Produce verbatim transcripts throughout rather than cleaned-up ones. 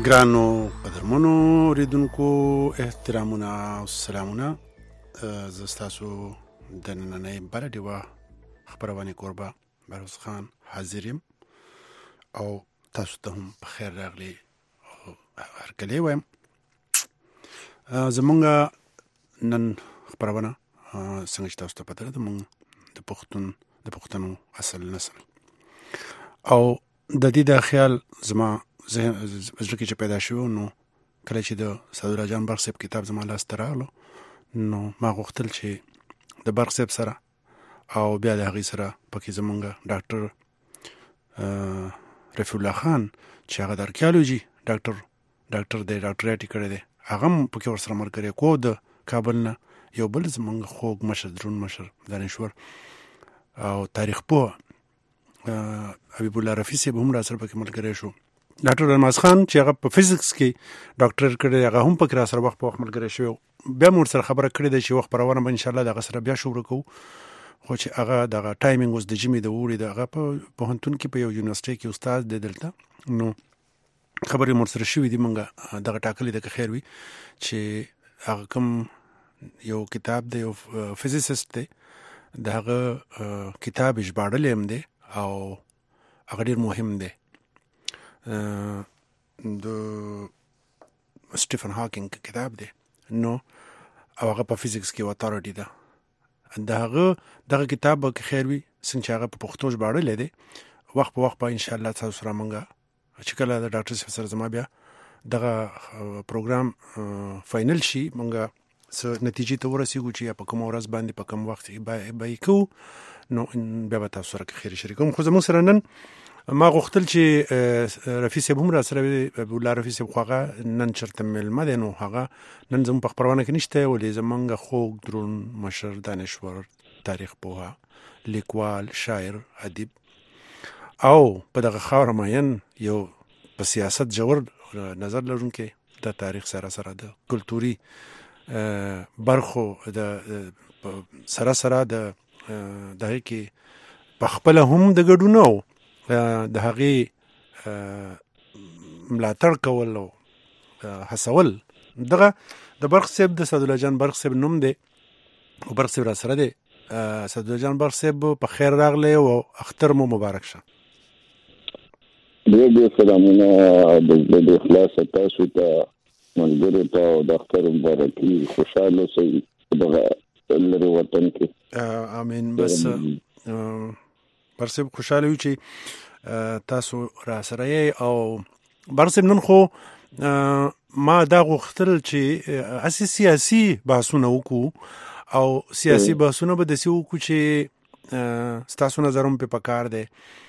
ګرانو قدرمنو اوریدونکو احترامونه او سلامونه، زه ستاسو د نننۍ بله ډیوه خپرونې کوربه بهروز خان حاضر یم او تاسو ته هم په خیر راغلی هرکلی وایم. زمونږ نن خپرونه څنګه چې تاسو ته پته ده، موږ د پښتون د پښتنو اصل نسل او د دې د خیال زما زړه کې چې پیدا شو، نو کله چې د سعدالله جان برق صاحب کتاب زما لاس ته راغلو، نو ما غوښتل چې د برق صاحب سره او بیا د هغې سره پکې زمونږ ډاکټر رفیع الله خان چې هغه د ارکیالوجي ډاکټر ډاکټر دی ډاکټریټ یې کړی دی، هغه هم پکې ورسره ملګری کو د کابل نه. یو بل زمونږ خوږ مشر درون مشر دانشور او تاریخ پوه حبیب الله رفیع صاحب هم را سره پکې ملګری شو. ډاکټر الماس خان چې هغه په فزیکس کې ډاکټر کړی، هغه هم پکې را سره وخت په وخت ملګری شوی. بیا مو ورسره خبره کړې ده چې وخت پرونه به انشاءالله د هغه سره بیا شروع کوو، خو چې هغه دغه ټایمینګ اوس د ژمي د اوړي د هغه په پوهنتون کې په یو یونیورسټۍ کې استاد دی دلته، نو خبرې مو ورسره شوي دي. موږ دغه ټاکلي ده که خیر وي چې هغه کوم یو کتاب دی، یو فزیسست دی، د هغه کتاب ژباړلی هم دی او هغه ډېر مهم دی. د سټیفن هاکینګ کتاب دی، نو او هغه په فزیکس کې اتارټي ده. د هغه دغه کتاب به که خیر وي څنګه چې هغه په پښتو ژباړلی دی، وخت په وخت به انشاءالله تاسو سره موږ چې کله د ډاکټر صاحب سره زما بیا دغه پروګرام فاینل شي، موږ څه نتیجې ته ورسېږو چې یا په کومه ورځ باندې په کوم وخت به یې کوو، نو بیا به تاسو سره که خیر شریکوم. خو زموږ سره نن ما غوښتل چې رفیع صاحب هم را سره وي، حبیب الله رفیع صاحب خو هغه نن چېرته میلمه دی، نو هغه نن زموږ په خپرونه کې نشته، ولې زموږ خوږ درون مشر دانشور تاریخ پوه لیکوال شاعر ادیب او په دغه خاوره مین یو په سیاست ژور نظر لرونکی د تاریخ سره سره د کلتوري برخو د سره سره د دغه کې په خپله هم د ګډون او د هغې ملاتړ کول او هڅول. دغه د برق صاحب د سعدالله جان برق صاحب نوم دی او برق صاحب را سره دی. سعدالله جان برق صاحب په خیر راغلی او اختر مو مبارک شه. ډېر ډېر سلامونه د زړه د اخلاصه تاسو ته ملګرو ته او د اختر مبارکي، خوشحاله اوسئ دغه لرې وطن کې. امین. بس برق صاحب خوشحاله یو چې تاسو را سره یې. او برق صاحب نن خو ما دا غوښتل چې هسې سیاسي بحثونه وکړو او سیاسي بحثونه به داسې وکړو چې ستاسو نظر هم پې پکار دی.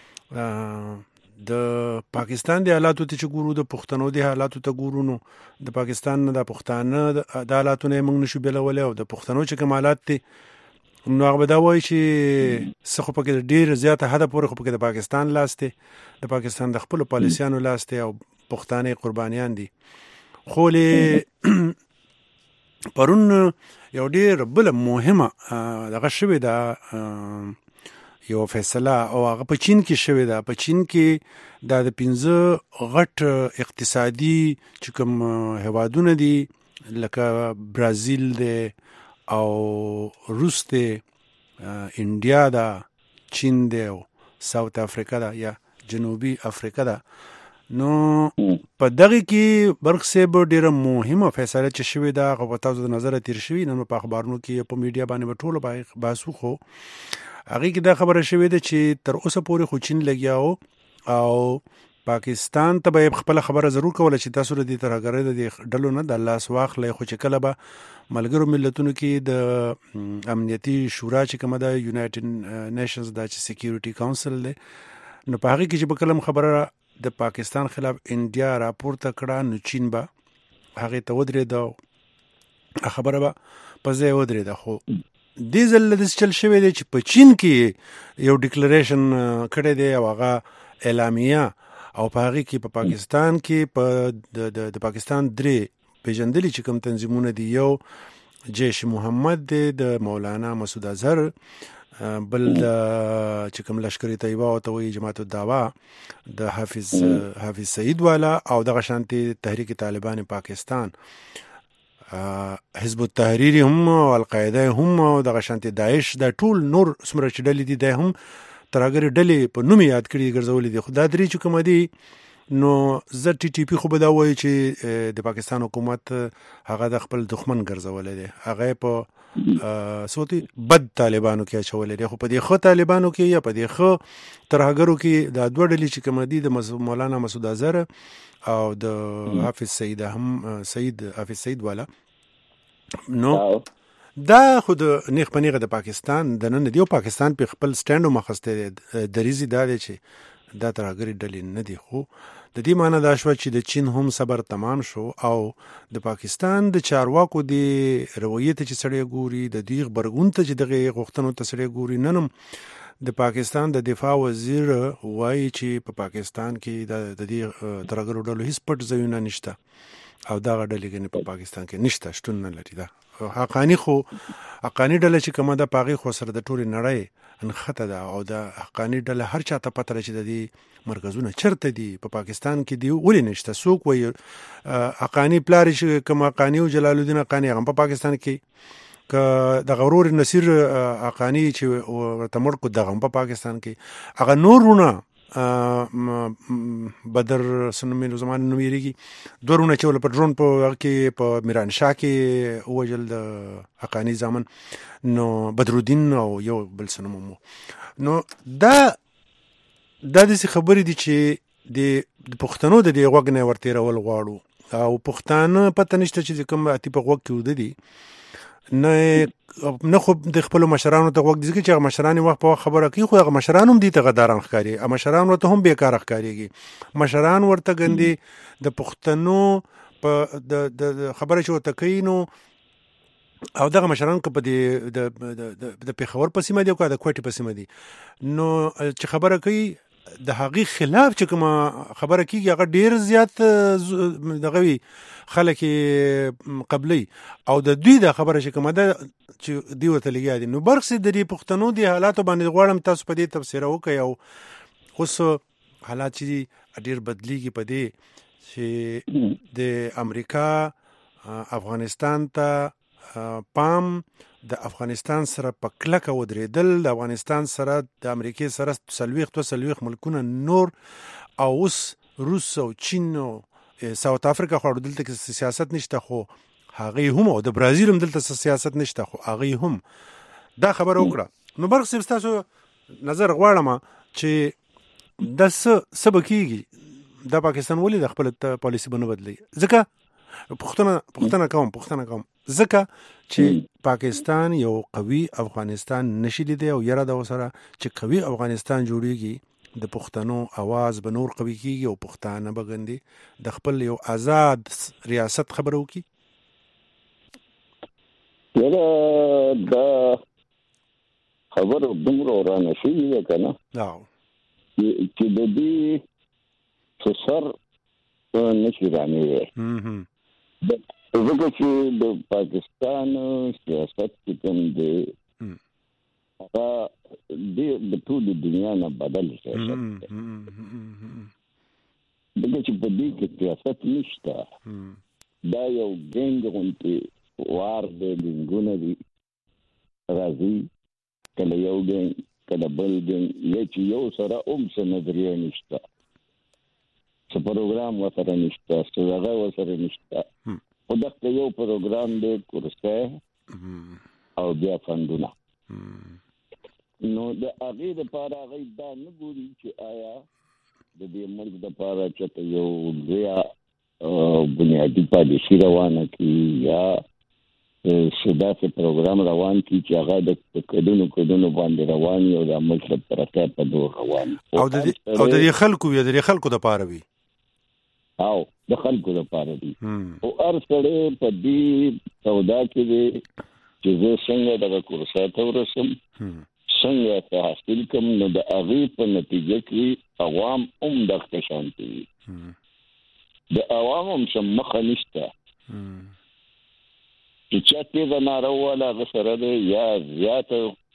د پاکستان د حالاتو ته چې ګورو، د پښتنو د حالاتو ته ګورو، نو د پاکستان نه د پښتانه د حالاتو نه یې موږ نشو بېلولی، او د پښتنو چې کوم حالات دي نو هغه به دا وایي چې څه خو پکې ډېر زیاته حده پورې خو پکې د پاکستان لاس دی، د پاکستان د خپلو پالیسیانو لاس دی او پښتانه قربانیان دي. خو له پرون یو ډېر بله مهمه دغه شوې ده، یو فیصله، او هغه په چین کې شوې ده. په چین کې دا د پنځه غټ اقتصادي چې کوم هیوادونه دي لکه برازیل دی او روس دی، انډیا ده، چین دی او ساوت افریقا ده یا جنوبي افریقا ده. نو په دغه کې برق صاحب ډېره مهمه فیصله چې شوې ده، هغه په تاسو د نظره تېر شوي، نن په اخبارونو کې په میډیا باندې به ټولو بحث وکړو. هغې کې دا خبره شوې ده چې تر اوسه پورې خو چین لګیا و او پاکستان ته به یې خپله خبره ضرور کوله چې تاسو د دې ترهګرۍ د دې ډلو نه د لاس واخلئ، خو چې کله به ملګرو ملتونو کې د امنیتي شورا چې کومه ده، یونایټډ نیشنز دا چې سیکیورټي کاونسل دی، نو په هغې کې چې به کله خبره د پاکستان خلاف انډیا راپورته کړه، نو چین به هغې ته ودرېده، خبره به په ځای ودرېده. خو دې ځل داسې چل شوی دی چې په چین کې یو ډیکلریشن کړی دی او هغه اعلامیه، او په هغې کې په پاکستان کې په د پاکستان درې پیژندلي چې کوم تنظیمونه دي، یو جیش محمد دی د مولانا مسعود اظهر بل د چې کوم لشکري طیبه او ته وایي جماعت الدعوا د حافظ حافظ سعید والا او دغه شانتي تحریک طالبان پاکستان، حزب التحریر هم او القاعده هم او دغه شانتي داعش، د ټول نور څومره چې ډلې دي د هم ترهګرې ډلې په نوم یاد کړي ګرځولې دي. خو دا درې چې کومه دي نو زه ټي ټي پی خو به دا وایي چې د پاکستان حکومت هغه د خپل دښمن ګرځولی دی، هغه په سوتي بد طالبانو کې اچولی دی. خو په دې ښه طالبانو کې یا په دې ښه ترهګرو کې دا دوه ډلې چې کومه دي د مولانا مسعود اظهر او د حافظ سعید هم سعید حافظ سعید والا، نو دا خود نیخ په نیغه د پاکستان د نن دی او پاکستان په خپل سټاند مخسته دریزي دا دی چې دا ترهګری ډلې نه دي. خو د دې معنی دا شو چې د چین هم صبر تمام شو او د پاکستان د چارواکو د رویت چې سړی ګوري، د دې خبرګون ته چې دغه غوښتنو ته سړی ګوري، ننم د پاکستان د دفاع وزیر وایي چې په پاکستان کې د دې ترهګرو ډلو هیڅ پټ ځایونه نشته او دا ډلې کې په پاکستان کې نشته، شتون نه لري. دا حقانی خو حقانی ډله چې کومه ده پاغي خو سره د ټولې نړۍ انخته ده او د حقانی ډله هر چاته پته لري چې د دې مرکزونه چرته دي په پاکستان کې دی ولې نشته. څوک وایي حقانی پلار چې کوم حقانی او جلال الدین حقانی هم په پاکستان کې ک د غرور نصیر حقانی چې ورته مړ کو دغه په پاکستان کې هغه نورونه بدر سنمینو زمان نومیریږي دورونه چې ول په ډرون په وخت کې په میران شاه کې وجل د حقانی زامن نو بدرالدین او یو بل سنمو. نو دا د دې خبرې دي چې د پښتنو د دې غوګنه ورته راول غواړو او پښتانه پته نشته چې کوم اتی په غوګ کې ودی نه نه خو د خپل مشرانو ته وخت دي چې مشران وخت په خبره کوي، خو هغه مشران هم دي ته غداران ښکاری، ا مشران ورته هم بیکار ښکاریږي، مشران ورته ګندي د پښتنو په د خبره چې ورته کوي. نو او دغه مشران که په د د پیښور په سیمه دي او که د کوټې په سیمه دي، نو چې خبره کوي د هغې خلاف چې کومه خبره کېږي هغه ډېر زیات دغه وي خلک قبلي او د دوی دا خبره چې کومه ده چې دوی ورته لګیا دي. نو برخ د دې پښتنو د حالاتو باندې غواړم تاسو په دې تبصره وکړئ او اوس حالات چې ډېر بدلیږي په دې چې د امریکا افغانستان ته پام د افغانستان سره په کلکه ودرېدل، د افغانستان سره د امریکای سره څلوېښت دوه څلوېښت ملکونه نور او اوس روس او چین او ساوت افریقا خو دلته کې سیاست نشته، خو هغه هم او د برازیل هم دلته سیاست نشته، خو هغه هم دا خبره وکړه. نو برخ سیب تاسو نظر غواړم چې د څه سبب کېږي د پاکستان ولې د خپل پالیسي باندې بدلی، ځکه پښتنه پښتنه کوم پښتنه کوم ځکه چې پاکستان یو قوي افغانستان نشي لیدي او یره د وسره چې قوي افغانستان جوړیږي د پښتنو आवाज به نور قوي کیږي او پښتانه بغندي د خپل یو آزاد ریاست خبرو کی. یره دا خبر دومره ورانه شي کنه او چې د دې څسر نشي رانه وي ځکه چې د پاکستان سیاست کې کوم دی هغه د ټول دنیا نه بدل سیاست دی، ځکه چې په دې کې سیاست نشته، دا یو ګنګ غونډې وار دی، ګنګونه دي راځي کله یو ګنګ کله بل ګنګ، یا چې یو سره هم څه نظریه نشته، څه پروګرام ورسره نشته، څه هغه ورسره نشته، خو دغه یو پروګرام دی کورسه او بیا فندونه. نو د هغې دپاره هغوی دا نه ګوري چې آیا د دې ملک دپاره چېرته یو لویه بنیادي پالیسي روانه کړي یا څه داسې پروګرام روان کړي چې هغه د کلونو کلونو باندې روان وي او د ملک د ترقۍ په دور روان وي او د دې خلکو یا د دې خلکو دپاره وي او د خلکو دپاره دي. او هر سړی په دې سودا کې دی چې زه څنګه دغه کورسه ته ورسم، څنګه څه حاصل کړم، نو د هغې په نتیجه کې عوام هم دغه شانتي وي، د عوام هم څه مخه نشته چې چا تېزه ناره وویله هغه سره دی یا زیاته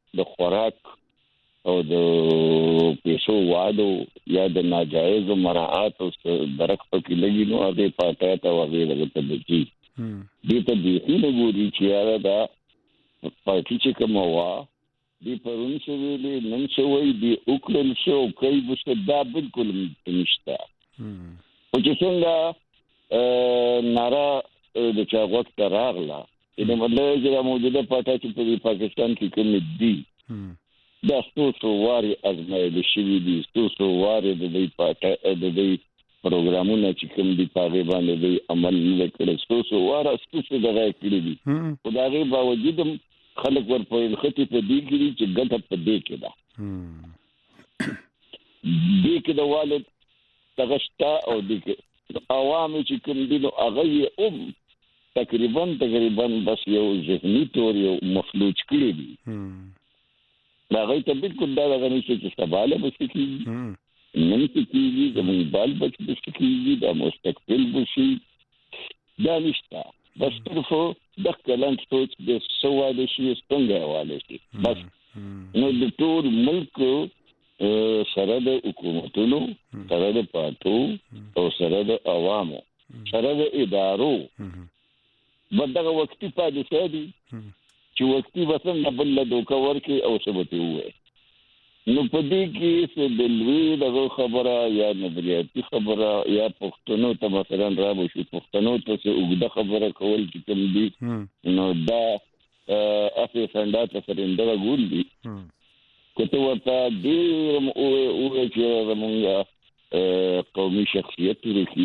د خوراک او د پیسو وادو یا د ناجایز مراعات او درک پکې لګي نو هغه پاتې ته هغه لګته دي دې ته دې نه ګوري چې هغه دا پاتې چې کوم وا دی پرون څه ویلې نن څه وایي دی وکړل شو کوي بس دا بالکل نشته او چې څنګه نارا د چا وخت راغله دا مطلب چې موجوده پاتې چې په پاکستان کې کوم دي دا ستاسو واري ازمایل شوی دي ستاسو واري د دې پاتې د دې پروګرامونه چې کوم دي په باندې د عمل وکړل ستاسو واره ستاسو دغه کړی دي په دغه باوجود خلک ورپوي خطي په دې کې چې ګټه په دې کې ده دې کې د والد تغشتا او دې کې عوام چې کوم دي نو هغه یې اوم تقریبا تقریبا بس یو ذهني تور یو مفلوج کړی دي دا غي ته بالکل دا غني چې سباله بس کیږي نن کیږي زموږ بال بچ بس کیږي دا مستقبل بشي دا نشته بس طرفو د کلان سوچ د سواله شي څنګه حواله شي بس نو د ټول ملک سره د حکومتونو سره د پاتو او سره د عوامو سره د ادارو بدغه وختي پاتې دي چې وختي وسن د بل دوکا ورکي او ثبوت وي نو په دې کې څه د لوی دغه خبره یا نظریاتي خبره یا پښتنو ته مثلا را وشي پښتنو ته څه وګړه خبره کول چې کوم دي نو دا افه څنګه ته سرنده ګولدي کته ورته ډیر او او چې موږ قومي شخصیت لري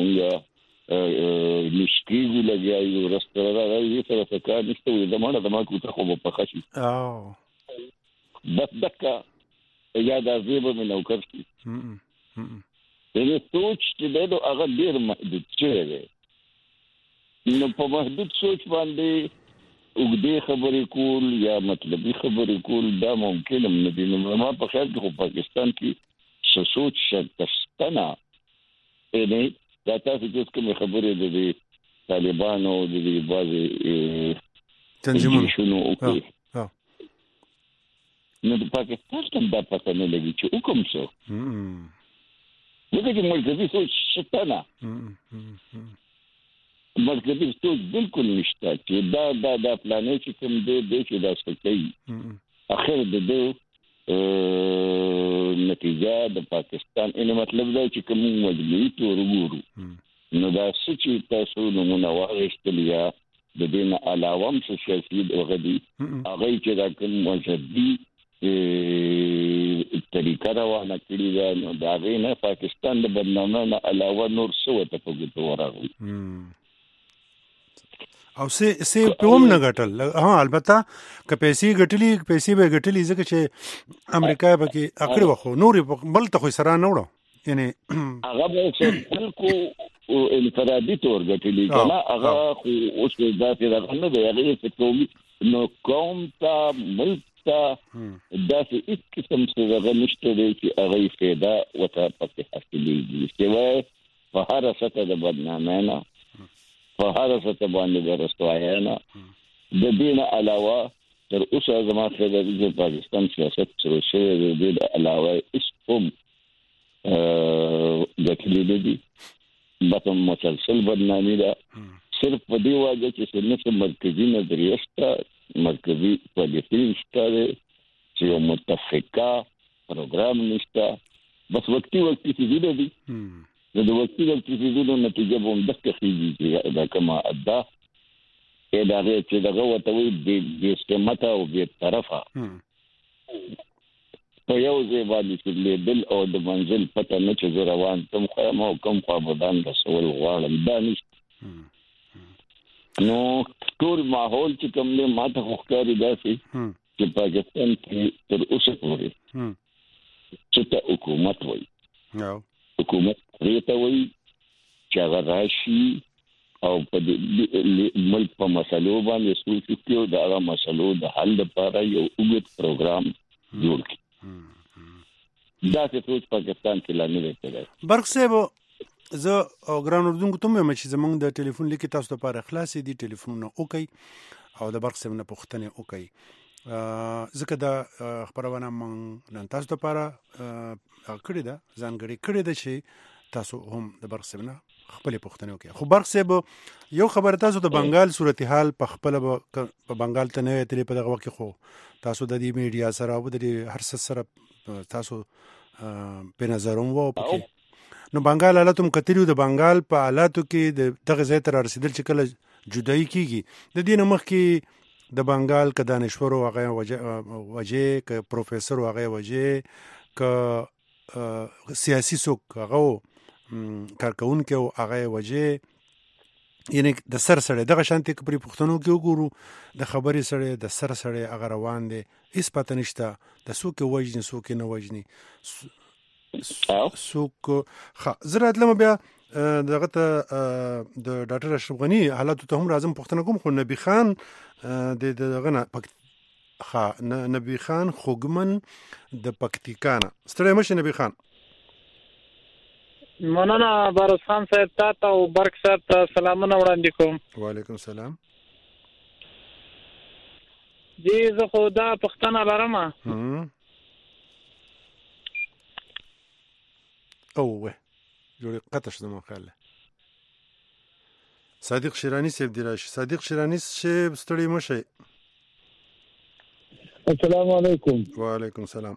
موږ نشکیږي لګیایو رستوران راځي سره څه نشته وي د مانه د ما کوته خو په خشي او بس دکا یا دا زیبه مې نوکر شي دغه سوچ چې دا هغه ډیر محدود شوی نو په محدود سوچ باندې وګړي خبرې کول یا مطلبي خبرې کول دا ممکن نه دي نو ما په خیال کې په پاکستان کې سوچ شتستنه نه دا تاسو چې کوم خبرې د طالبانو د بعضي تنظیمونو شنو وکړي نو د پاکستان څخه دا پته نه لګي چې حکم څه وګورئ چې مرکزي سوچ شته نه مرکزي سوچ بالکل نشته چې دا دا د پلانې چې کوم دی د چې دا څه کوي اخر د دې نتیجه د پاکستان ان مطلب دا چې کوم مجبوري تور ګورو نو دا چې تاسو نمونه واغښتل یا د دې نه علاوه هم څه سیاسي وغدي هغه چې دا کوم مذهبي طریقه روانه کړی ده نو دا غي نه پاکستان د بدنامه نه علاوه نور څه وته په ګوتو راغلی او سه سه په هم نه غټل ها البته که پیسې غټلې پیسې به غټلې ځکه چې امریکا به کې اخر وخو نور بل ته خو سره نه وړو یعنی هغه به څه خلکو انفرادي تور غټلې کنه هغه خو اوس دا چې نه دی هغه څه کوي نو کوم تا ملک تا دا چې هیڅ قسم څه هغه نشته دی چې هغه فایده وته پکې حاصلېږي چې په هر سطح د بدنامۍ نه په هر سطح باندې د رسوایۍ نه د دې نه علاوه تر اوسه زما خبره د پاکستان سیاست سره شوی د دې علاوه هیڅ کوم د کلیدي دي بته مسلسل بدنامي ده صرف په دې وجه چې څنګه مرکزي نظریه شته مرکزی پالیسی نشته چې یو متفقه پروګرام نشته بس وختي وختي څه دي نو د وختي وختي څه نتیجه به هم دغه کیږي دا کما ادا اې دا چې دغه وته وي د استمته او به طرفه په یو ځای باندې چې بل او د منزل پته نه چې روان تم خو ما کوم خو بدن رسول غواړم دا نشته نو ټول ماحول چې کوم له ماته خوښکاري داسي چې پاکستان کې تر اوسه پورې چې حکومت وایي نو حکومت ریته وایي چې هغه راشي او په ملک په مسلو باندې سوچ کوي دا هغه مسلو د حل لپاره یو وګت پروګرام جوړ کړي دا څه سوچ پاکستان کې لا نه لري برق صاحب زه او ګران اردوونکو ته مې چې زمونږ د ټلیفون لیکي تاسو لپاره خلاصې دي ټلیفونونه وکي او د برق صاحب نه پوښتنه وکي ځکه دا خبرونه موږ نن تاسو لپاره کړې ده ځانګړې کړې ده چې تاسو هم د برق صاحب نه خپل پوښتنه وکړئ. خو برق صاحب یو خبره تاسو د بنگال صورتحال په خپل په بنگال ته نه تلې په دغه وخت خو تاسو د دې میډیا سره او د هر څه سره تاسو په نظر وو پکې نو بنگال حالاتم کتریو د بنگال په حالاتو کې د دغه ځای تر رسیدل چې کله جدایي کیږي د دې مخ کې د بنگال ک دانشور او هغه وجه ک پروفیسور او هغه وجه ک سیاسي څوک هغه کارکون کې او هغه وجه یعنی د سر سره دغه شانتي کپري پښتنو کې وګورو د خبرې سره د سر سره هغه روان دي هیڅ پته نشته د څوک وجني څوک نه وجني څوک زراعت لمه بیا دغه ته د ډاکټر اشرف غنی حالات ته هم راځم پښتنه کوم خو نبی خان د دغه نه خا نبی خان خوګمن د پکتیکانا ستړی مشه نبی خان مننه باروس خان صاحب تاسو او برق صاحب ته سلامونه وړاندې کوم. وعلیکم السلام. جی زه خو دا پښتنه لرم. اوه جوړ قطش زمو خاله صادق شیرانی صاحب دی راشي. صادق شیرانی صاحب ستړي مشه. السلام علیکم. وعلیکم السلام.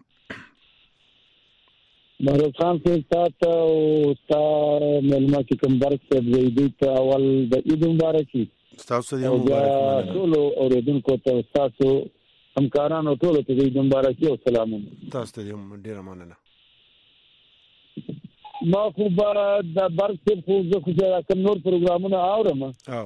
باروس خان صاحب تاسو او تاسو ملما چې کوم برق صاحب زیدي ته اول د عید مبارکي تاسو دې مبارک ټول اوریدونکو ته تاسو همکارانو ټول ته عید مبارکي او سلام. تاسو دې ډیر مننه. ما خو د برق صاحب خو زه خو کوم نور پروګرامونه اورم او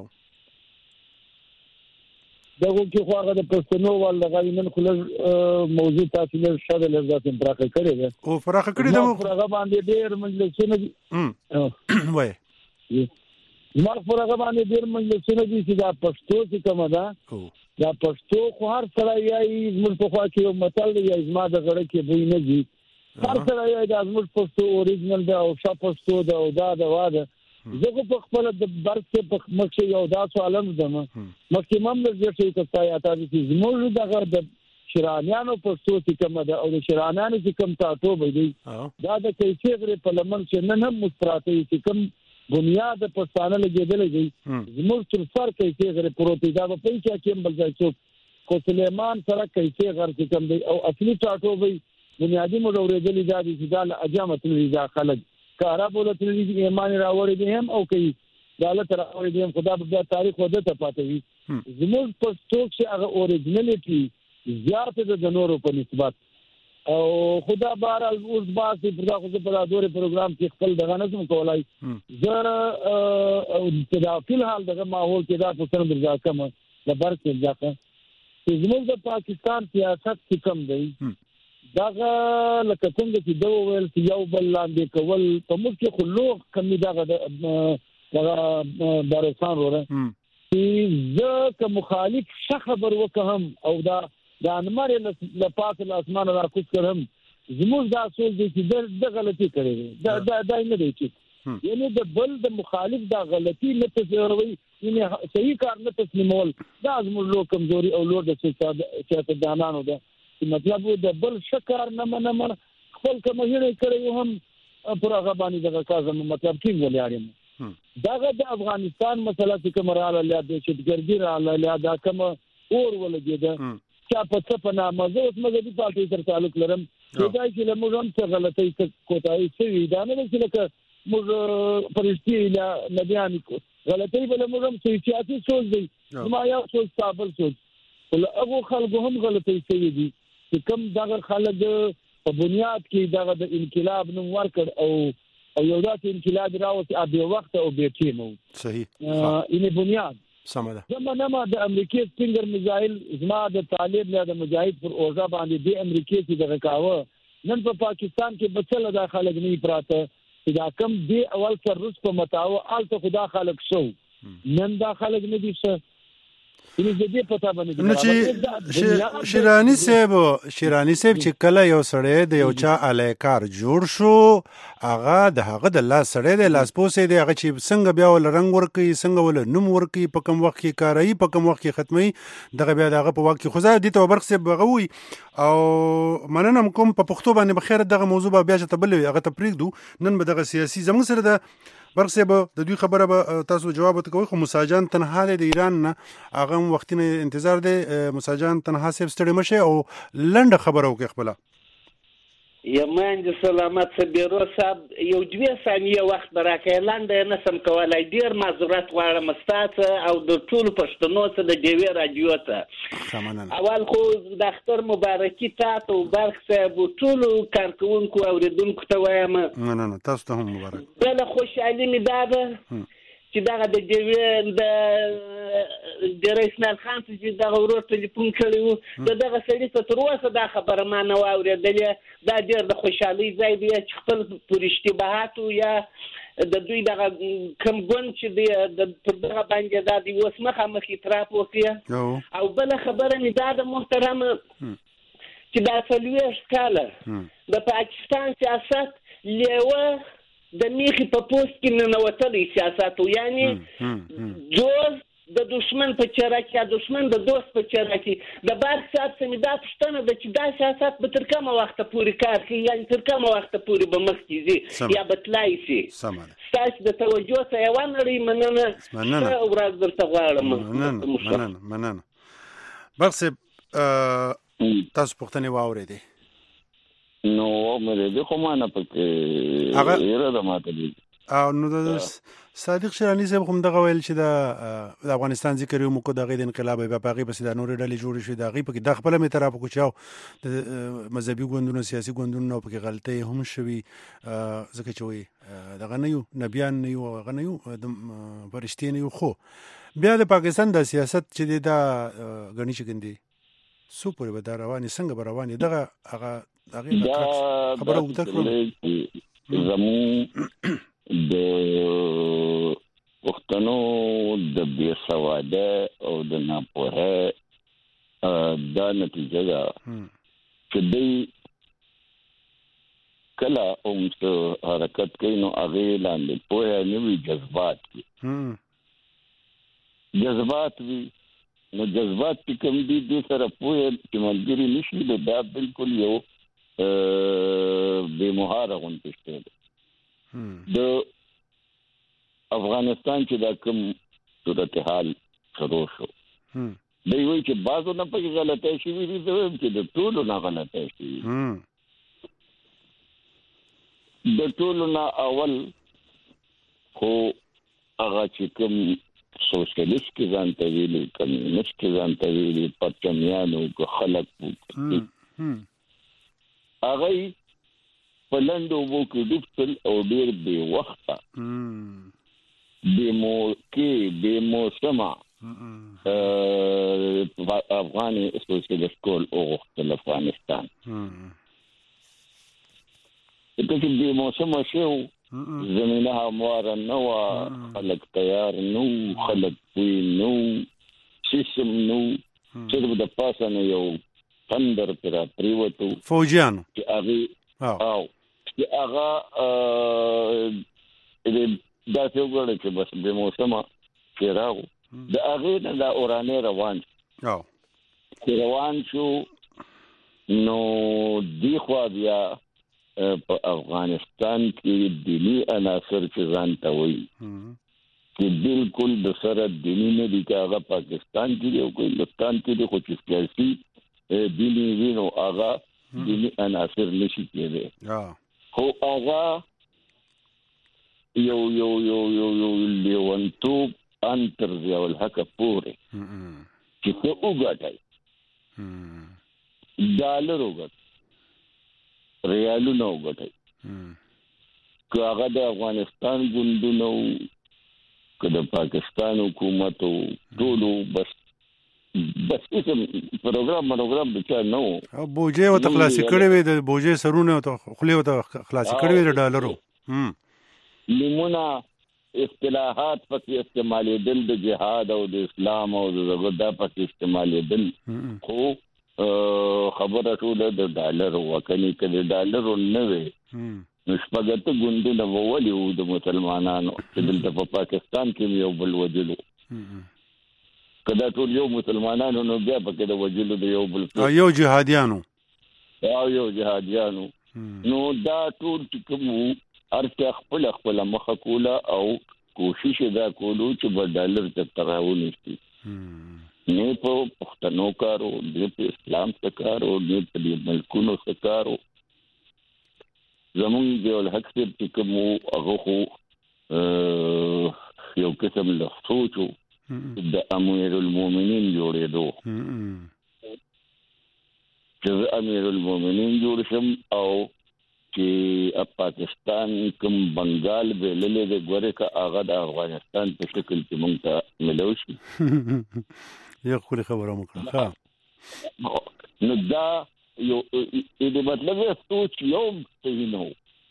دغه کې خو هغه د پښتنو ول غوښنه نن خلل موضوع تاسو له شاده لږه تم پراخه کړی ده او پراخه کړی ده هغه باندې ډېر مجلسونه دي ام وای ما هغه باندې ډېر مجلسونه دي چې دا پښتو څخه کومه ده دا پښتو خو هر سره یې زموږ په خوا کې یو متل دی زما د غړ کې بوی نه دي هر سره یې د زموږ پښتو اوریجنل ده او شا پښتو ده او دا د واده زه په خپل د برق کې په مخ یو دا سوالم دم مخکې مم د دې څه ته یا تاسو چې زموږ دغه د شرانیانو پښتو چې کوم ده او د شرانیانو چې کوم تاسو به دي دا د کیسې غره په لمن چې نه هم مستراته چې کوم بنیاد پښتانه لګیدل دي زموږ تر سر کیسې غره پروتې دا په پیچا کې بل ځای څو کو سليمان سره کیسې غره چې کوم دي او اصلي تاسو به بنیادی مو اورېدلې دا چې دا اجامت لري دا خلک کارا بوله تللی ایمان راوړي دي هم او کوي دالت راوړي دي هم خدا په تاریخ وده ته پاتې وي زموږ پښتو چې هغه اوریجنالټي زیات د نورو په نسبت او خدا بار اوس باسي پر دا خو په دورې پروګرام کې خپل دغه نظم کولای زه او دا په حال دغه ماحول کې دا په سر درځه کوم د برق ځکه چې زموږ د پاکستان سیاست کې کم دی داغه لکه څنګه چې دوه ویل چې یو بل لاندې کول په موږ کې خلوق کمی داغه دغه بارسان وره چې زه که مخالف څه خبر وکهم او دا د انمر له پاس له اسمان را کوڅ کړم زموږ دا سوچ دی چې د غلطي کړې دا دا دا نه دی چې یعنی د بل د مخالف دا غلطي نه تسوي یعنی صحیح کار نه تسلیمول دا زموږ لو کمزوري او لو د سیاست دانانو ده مطلب د بل شکر نه منم خپل کوم هیڅ کړی هم پر هغه باندې دغه کازم مطلب کې ولیاړم دغه د افغانستان مسله چې کوم رااله له د چټګردي رااله له دا کوم اور ولګیده چې په څه په نامه زه اوس مګدي پارټي سره تعلق لرم چې دا چې له موږ هم څه غلطي کوتاهي شوي دا نه چې لکه موږ پرشتي له نبيان غلطي بل موږ هم سیاسي سوچ دی ما یو سوچ تابل سوچ ول هغه خلکو هم غلطي شوي دي چې کوم دغه خلک په بنیاد کې دغه د انقلاب نوم ورکړ او او یو داسې انقلاب راوځي ا به وخت او به ټیمو صحیح اینه بنیاد سمه زمونه ما د امریکای سپینګر میزایل زما د طالب له د مجاهد پر اوزا باندې د امریکای چې دغه کاوه نن په پاکستان کې بچل د خلک نه پراته چې دا کم دی اول سر روس په متاو آلته خدا خلک شو نن دا خلک نه دي څه نو دې پتا باندې نو چې شیرانی صاحب شیرانی صاحب چې کله یو سړی د یو چا الیکار جوړ شو هغه د هغه د لاس سړی د لاس پوسې دی هغه چې څنګه بیا ول رنگ ورکي څنګه ول نوم ورکي په کوم وخت کې کارایي په کوم وخت کې ختمي دغه بیا دغه په وخت کې خو ځا دي ته برخ صاحب غوي او مننه کوم په پښتو باندې بخیر دغه موضوع بیا چې تبل هغه تپریک دو نن به دغه سیاسي زموږ سره د برخ صاحب د دوی خبره به تاسو جواب ورکوي خو مساجان تنها د ایران نه هغه وختینه انتظار دی مساجان تنها صاحب ستړي مشه او لنډه خبره وکړي خپل یمن د سلامت سبیرو صاحب یو دوه ثانیه وخت براکې لاندې نسم کولای ډیر معذرت غواړم ستاسو او د ټول پښتنو ته د دیوی رادیو ته اول خو د اختر مبارکي تاسو برخ صاحب ټول کارکونکو اوریدونکو ته وایم نه نه تاسو ته هم مبارک بل خوشالي می داده چې دغه د دیوی د د رئیس مال خان چې دغه ورور ټلیفون کړی و دغه سړي ته تر اوسه دا خبره ما نه واورېدلې دا ډېر د خوشحالۍ ځای دی چې خپل پر اشتباهاتو یا د دوی دغه کم ګوند چې دی د پر دغه باندې دا دی اوس مخامخ اعتراف وکړي او بله خبره مې دا د محترم چې دا څلوېښت کاله د پاکستان سیاست لیوه د میخي په پوست کې ننوتلی سیاست و یعنی جوز د دشمن په چره کې یا دشمن د دوست په چره کې د برخ صاحب څخه مې دا پوښتنه ده چې دا سیاست به تر کومه وخته پورې کار کوي یعنې تر کومه وخته پورې به مخکې ځي یا به تلای شي ستاسو د توجه ته یوه نړۍ مننه ښه ورځ درته غواړم مننه مننه مننه برخ صاحب تاسو پوښتنې واورېدې نو مې د خو ما نه پکې هغه یره د ماته دي او نو د صادق شیرانی صاحب کوم دغه ویل چې د افغانستان ذکر یو مکو دغه د انقلاب په باغی بس د نور ډلې جوړ شي دغه په د خپل مې طرف کو چاو د مذهبي ګوندونو سیاسي ګوندونو په غلطي هم شوي ځکه چې وي دغه نه یو نبیان نه یو هغه نه یو د فرشتي نه یو خو بیا د پاکستان د سیاست چې د غنی شګندي سو پورې به دا رواني څنګه به رواني دغه هغه دا خبره وکړه زمو د پښتنو د بې سواده او د ناپوهه دا نتیجه ده چې دوی کله هم څه حرکت کوي نو هغې لاندې پوهه نه وي جذبات وي جذبات وي نو جذبات چې کوم دي دې سره پوهه چې ملګري نه شي نو دا بالکل یو بې مهاره غوندې شی دی د افغانستان چې دا کوم صورتحال شروع شو دوی وایي چې بعضو نه پکې غلطۍ شوي دي زه وایم چې د ټولو نه غلطۍ شوي د ټولو نه اول خو هغه چې کوم سوشلیست کې ځان ته ویلي کمیونست کې ځان ته ویلي پرچمیانو که خلک هغه په لنډو اوبو کې ډوب شول او ډېر بې وخته بې موقع بې موسمه افغاني سوشلیست کول وغوښتل افغانستان ځکه چې بې موسمه شی و زمینه همواره نه وه خلک تیار نه و خلک پوی نه و سیستم نه و صرف د پاسه نه یو تندر پر پریوتو فوجیانو چې هغه او چې هغه دا څه وګړي چې بس به موسمه کې راغو د هغه نه دا اورانه روان او چې روان شو نو دی خو بیا په افغانستان کې دینی عناصر چې ځان ته وایي چې بالکل د سره دینی نه دي چې هغه پاکستان کې او هندوستان کې خو چې سیاسي دینی وینو هغه دینی عناصر نشي کېدی خو هغه یو یو یو یو یو لیونتوب ان تر ضیاء الحق پورې چې څه وګټای ډالر وګټ ریالونه وګټای که هغه د افغانستان ګوندونو که د پاکستان حکومت ټولو بس بس اسم پروګرام پروګرام بچا نو بوجه او تخلاصي کړي وي د بوجه سرونه او خولي او تخلاصي کړي وي د ډالرو لیمونه اصطلاحات پکې استعمالېدل د جهاد او د اسلام او دغه دا پکې استعمالېدل خو خبره ټوله د ډالر وکني کله ډالر نه وي نو شپږته ګوندونه وولي او د مسلمانانو چې دلته په پاکستان کې یو بل وجلو کله ټول یو مسلمانانو نو بیا پکې د وجلو د یو بل یو جهادیانو او یو جهادیانو نو دا ټول کوم ارته خپل خپل مخه کوله او کوشش دا کولو چې په ډالر ته تراون شي نه په پښتنو کارو د اسلام څخه او د ملکونو څخه زمون د الحق چې کوم هغه خو یو قسم له سوچو د امیر المؤمنین جوړېدو چې امیر المؤمنین جوړ شم او چې پاکستان کوم بنگال به للې د ګوره کا هغه د افغانستان په شکل کې مونږ ته ملو شي یو خوري خبره مکړه نو دا یو دې مطلب سوچ یو څه نو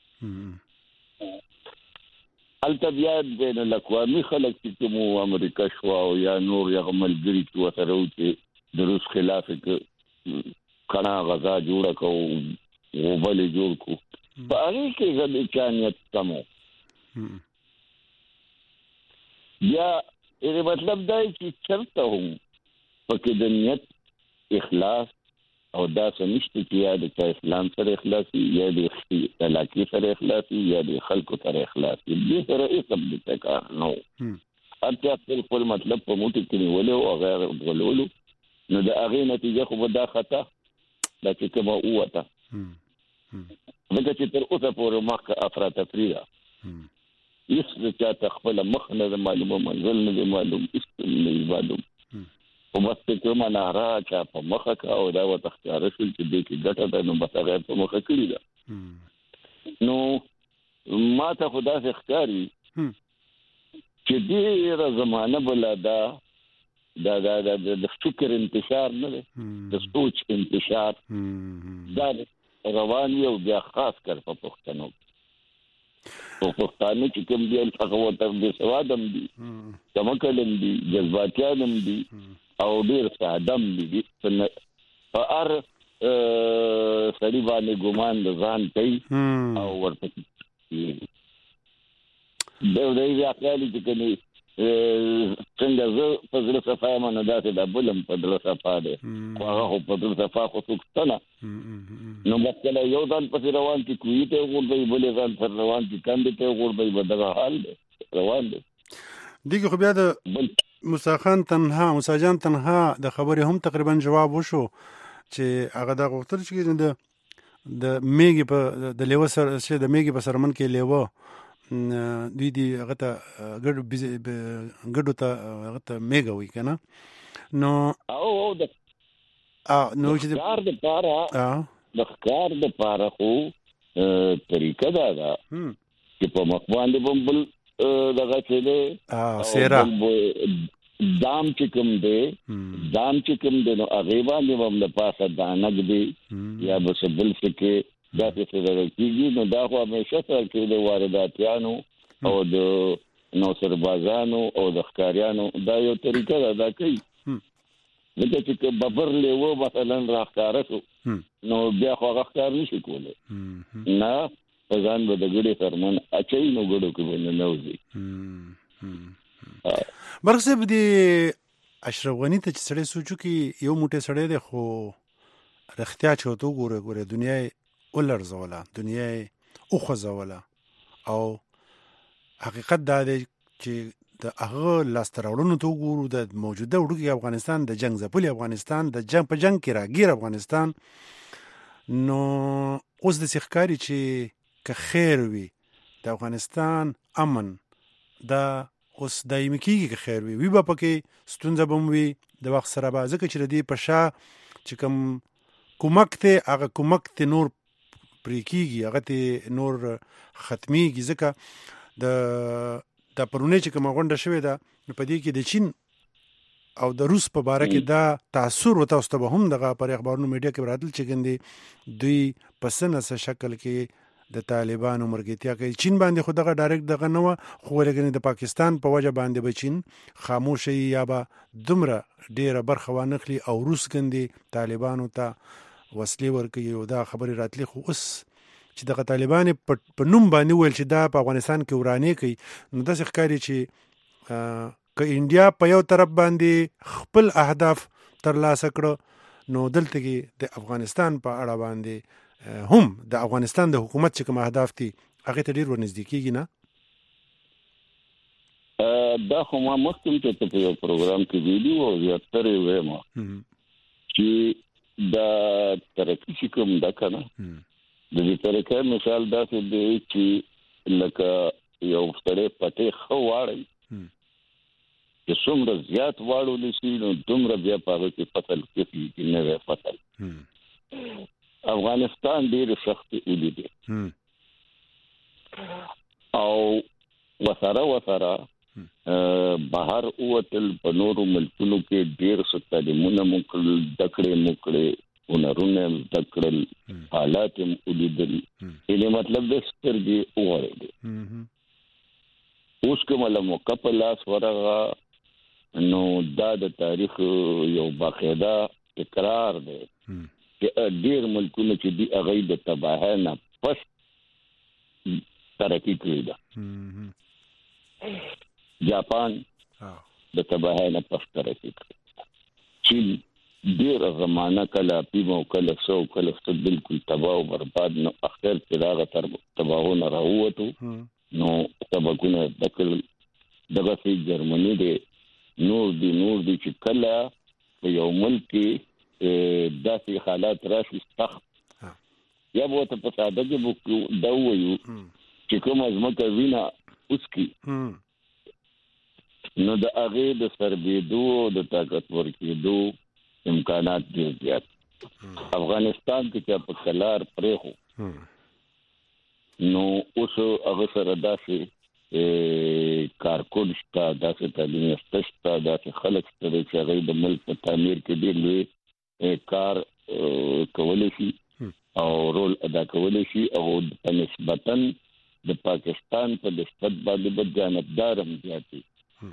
التبیات بین الاقوامی خلق چې کوم امریکا شو او یا نور یو ملګری چې وسره وته د روس خلاف کنا غزا جوړه کو او بل جوړ کو په هغه کې غل چانیت کمو یا دې مطلب دا چې چرته هم پکې د نیت اخلاص او دا سمشت چې یا د اسلام سره اخلاصي یا د علاقې سره اخلاصي یا د خلکو سره اخلاصي دې سره یې سم دې کار نو اته خپل خپل مطلب په موټي کې ولې او غیر ولولو نو د هغه نتیجه خو به دا خطا دا چې کومه اوته دغه چې تر اوسه پورې مخه افراط تفریدا هیڅ چې خپل مخ نه معلومه منزل نه معلوم است معلوم او بس کومه نارا چې په مخه کا او دا وته اختیار شول چې دې کې ګټه ده نو بس هغه په مخه کړی ده نو ما ته خدا څخه اختیاري چې دې زمانه بل دا دا دا د فکر انتشار نه ده د سوچ انتشار دا روان یو بیا خاص کر په پښتنو په پښتانه چې کوم دی هغه وته د سوادم دي تمکلم دي جذباتيانم دي او ډیر سادم دي په ار سړي باندې ګمان د ځان کوي او ورته دا د یاقالي چې کني څنګه زه په زړه صفای باندې داسې د بلم په زړه صفا ده خو هغه په زړه صفا خو څوکتنه نو مثلا یو ځان پسې روان کی کوی ته ورته بلې ځان پر روان کی کاندې ته ورته بدغه حال ده روان ده دغه خو بیا د مصاخان تنها مساجان تنها د خبرې هم تقریبا جواب وشو چې هغه د غوښتل چې د د میګي په د لیو سره چې د میګي په سرمن کې لیو دوی دی هغه ته ګډ ګډو ته هغه ته میګا وی کنه نو او او د ا نو چې کار د پاره د کار د پاره خو طریقه دا ده چې په مخوان دی بمبل دغه چې له ا سیرا دام چې کوم دی دام چې کوم دی نو هغه باندې هم د پاسه دانګ دی یا بس بل څه دا څه درکېږي نو دا خو همیشه سره کې د وارداتیانو او د نوسر بازانو او د ښکاریانو دا یو طریقه ده دا کوي لکه چې ببر لیو مثلا راښکاره شو نو بیا خو هغه ښکار نشي کولی نه په ځان به د ګډې فرمان اچوي نو ګډو کې به ننوځي برق صاحب د اشرف غني ته چې سړی سوچو کې یو موټی سړی دی خو رښتیا چې ورته وګوره ګوره دنیا ولرزوله دنیا وخوځوله او حقیقت دا دی چې د هغه لاسته راوړنو ته وګورو د موجوده وړوکي افغانستان د جنگ ځپلي افغانستان د جنگ په جنگ کې راګیر افغانستان نو اوس د ښکاري چې که خیر وي د افغانستان امن دا اوس دایمي کېږي که خیر وي وي به پکې ستونزه به هم وي د وخت سره به ځکه چې د دې په شا چې کوم کومک ته هغه کومک ته نور پرې کېږي هغه ته نور ختمیږي ځکه د د پرونی چې کومه غونډه شوې ده نو په دې کې د چین او د روس په باره کې دا تاثر ورته اوسته به هم دغه پر اخبارونو میډیا کې راتل چې ګندې دوی په څه نه څه شکل کې د طالبانو مرګتیا کوي. چین باندې خو دغه ډایرکټ دغه نه و، خو ولګنې د پاکستان په وجه باندې به چین خاموش یا به دومره ډیره برخه وانخلي او روس ګندې طالبانو ته وسلې ورکوي. او دا خبرې راتلې، خو اوس چې دغه طالبان په نوم باندې ویل چې دا په افغانستان کې ورانې کوي، نو داسې ښکاري چې که انډیا په یو طرف باندې خپل اهداف ترلاسه کړه، نو دلته کې د افغانستان په اړه باندې هم د افغانستان د حکومت چې کوم اهداف دي هغه ته ډیر ورنږدې کیږي. نه دا خو ما مخکې ته په یو پروګرام کې ویډیو او زیاتره وایم چې دا ترقی چې کوم دا کنه د دې ترقی مثال دا دی چې لکه یو فتره پټه خو واړی چې څومره زیات واړو لسی نو دومره بیا په کې فصل کې نه وي فصل. افغانستان ډیر سخت ولیدي او وسره وسره بهر اوتل په نورو ملکونو کې ډیر ستادمونه مکل دکړې مکړې ونرونه دکړل حالات ولیدل. یعنی مطلب د سترګې اوره اوس کومه موقع په لاس ورغه نو دا د تاریخ یو باقاعده تکرار دی چې ډیر ملکونه چې دی هغه د تباهۍ نه پس ترقی کړی ده. جاپان د تباهۍ نه پس ترقی کړی، چین ډیر زمانہ کله پیمو کله سو کله ست بالکل تباہ او برباد، نو اخر کې راغه تر تباہونه راووتو. نو تباہونه دکل دغه سي جرمني دی نور دی نور دی چې کله په یو ملک کې داسې حالات راشي سخت یا به ته په ساده کې دا وایو چې کوم ازمکه وینا اوس کې نو د هغه د سربېدو د طاقتور کېدو امکانات ډېر زیات. افغانستان کې چې په کلار پرې خو نو اوس هغه سره داسې کارکون شته، داسې تعلیم یافته شته، داسې خلک شته چې هغه د ملک په تعمیر کې ډېر لوی کار کولی شي او رول ادا کولی شي او په نسبتاً د پاکستان په نسبت باندې به جانبدار هم زیاتي.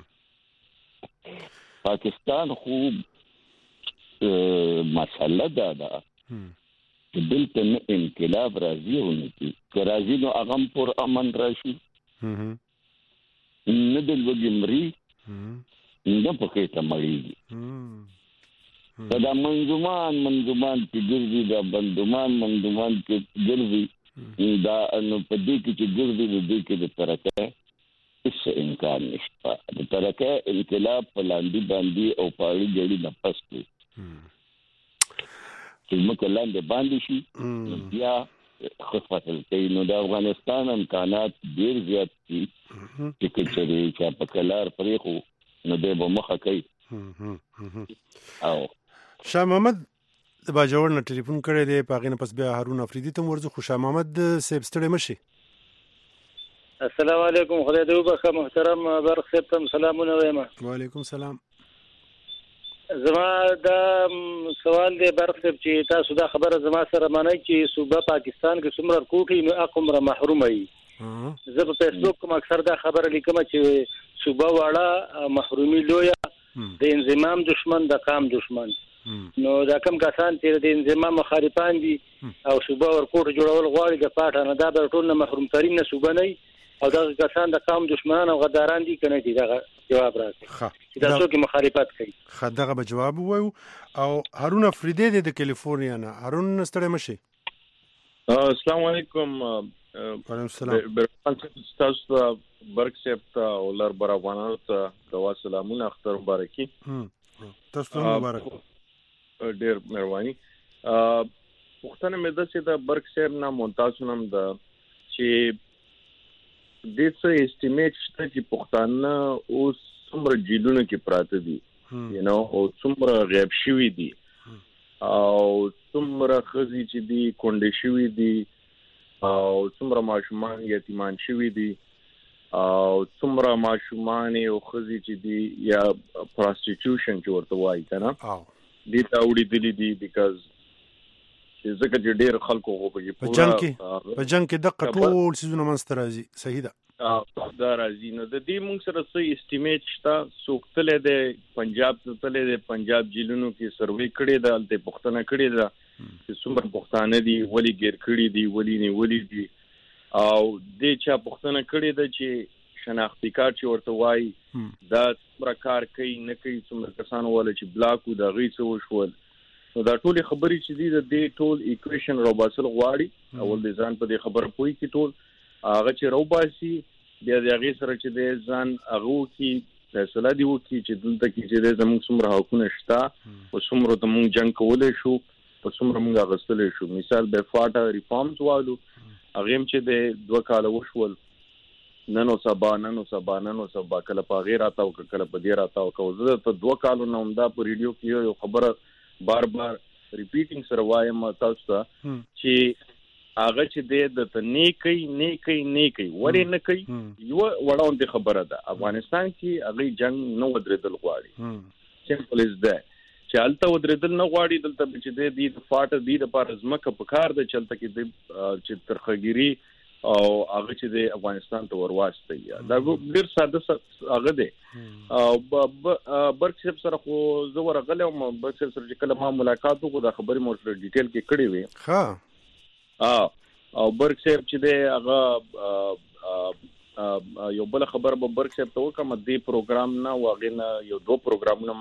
پاکستان خو مسله دا ده چې دلته نه انقلاب راځي او نه کی که راځي نو هغه پر امن راشي، نه د لوږې مري نه پکې ته مړېږي. دا منظومان منظومان کې ګرځي، دا بندومان منظومان کې ګرځي، دا نو په دې کې چې ګرځي د دې کې د ترقه هیڅ امکان نشته. د ترقه انقلاب په لاندې باندې او پاړي جوړي نه پس کې چې موږ لاندې باندې شي بیا خصوصا کوي. نو د افغانستان امکانات ډیر زیات دي چې کچري چې په کلار پرې خو نو د مخه کوي. او شاه محمد د باجوړ نه ټلیفون کړی دی، په هغې نه پس بیا هارون افریدي ته ورځو. خو شاه محمد صاحب ستړی مه شي. السلام علیکم، خدای دې وبخښه. محترم برق صاحب ته سلامونه وایم. وعلیکم سلام. زما دا سوال دی برق صاحب چې تاسو دا خبره زما سره منئ چې صوبه پاکستان کې څومره کوټي نو اقمره محروم وي. زه په فیسبوک کوم اکثر دا خبره لیکم چې صوبه واړه محرومي لویه د انضمام دشمن د قام دشمن. نو دا کوم کسان چې د انضمام مخالفان دي او صوبه ورکوټ جوړول غواړي د پاټه نه، دا به ټول نه محروم ترين نه صوبه نه او دا کسان د قام دشمنان او غداران دي کنه دي. دا جواب راکړي چې دا څوک مخالفت کوي. خا دغه به جواب وایو. او هارون افریدي د کالیفورنیا نه. هارون ستړی مشي. السلام علیکم. وعلیکم السلام. تاسو برق صاحب ته او لر بر افغانانو ته د سلامونه اختر مبارکي. تاسو مبارک. ډیر مهرباني. پښتنه مې د څه د برق صاحب نه ممتاز نوم د چې د څه استیمیټ شته چې پښتانه اوس څومره جیلونه کې پراته دي، یو نو او څومره غیب شوي دي او څومره خزي چې دي کونډې شوي دي او څومره ماشومان یتیمان شوي دي او څومره ماشومان او خزي چې دي یا پروستیټیوشن چې ورته وایي کنه دې ته وړي دي دي بیکاز چې ځکه چې ډېر خلکو غو په جنگ کې په جنگ کې دغه ټول سيزونه منځ راځي. صحیح ده. دا راځي. نو د دې موږ سره څه اسټیمیټ شته، څوک تللی دی پنجاب ته تللی دی، پنجاب جیلونو کې سروې کړې ده، هلته پوښتنه کړې ده چې څومره پښتانه دي، ولې ګیر کړي دي، ولې نیولي دي، او دې چا پوښتنه کړې ده چې شناختي کارت چې ورته وایي دا څومره کار کوي نه کوي، څومره کسانو وله چې بلاک وو د هغوی څه وشول. نو دا ټولې خبرې چې دي د دې ټول ایکویشن راوباسل غواړي. اول د ځان په دې خبره پوي کې ټول هغه چې راوباسي، بیا د هغې سره چې د ځان هغه وکړي، فیصله دې وکړي چې دلته کې چې دی زموږ څومره حقونه شته، په څومره ته موږ جنګ کولی شو، په څومره موږ اخیستلی شو. مثال به فاټه ریفارمز والو، هغې هم چې د دوه کاله وشول، نن و سبا نن و سبا نن و سبا، کله په هغې راتاو که کله په دې راتاو که. زه درته دوه کالو نه همدا په ریډیو کې یو خبره بار بار ریپیټینګ سره وایم تاسو ته چې هغه چې دی درته نه کوي نه کوي نه کوي. ولې نه کوي؟ یوه وړاندې خبره ده، افغانستان کې هغوی جنګ نه ودرېدل غواړي. سمپل از ده چې هلته ودرېدل نه غواړي. دلته چې دی دی د فاټه دی دپاره ځمکه په کار ده چې هلته کې دی چې ترخهګیري او هغه چې دی افغانستان ته ورواستوي. دا ډېر ساده هغه دی. برک صاحب سره خو زه ورغلی وم، برک صاحب سره چې کله ما ملاقات وکړو دا خبرې مو سره ډیټیل کې کړې وې. او برک صاحب چې دی هغه یو بله خبره به برک صاحب ته وکړم، دې پروګرام نه و هغې نه یو دوه پروګرامونه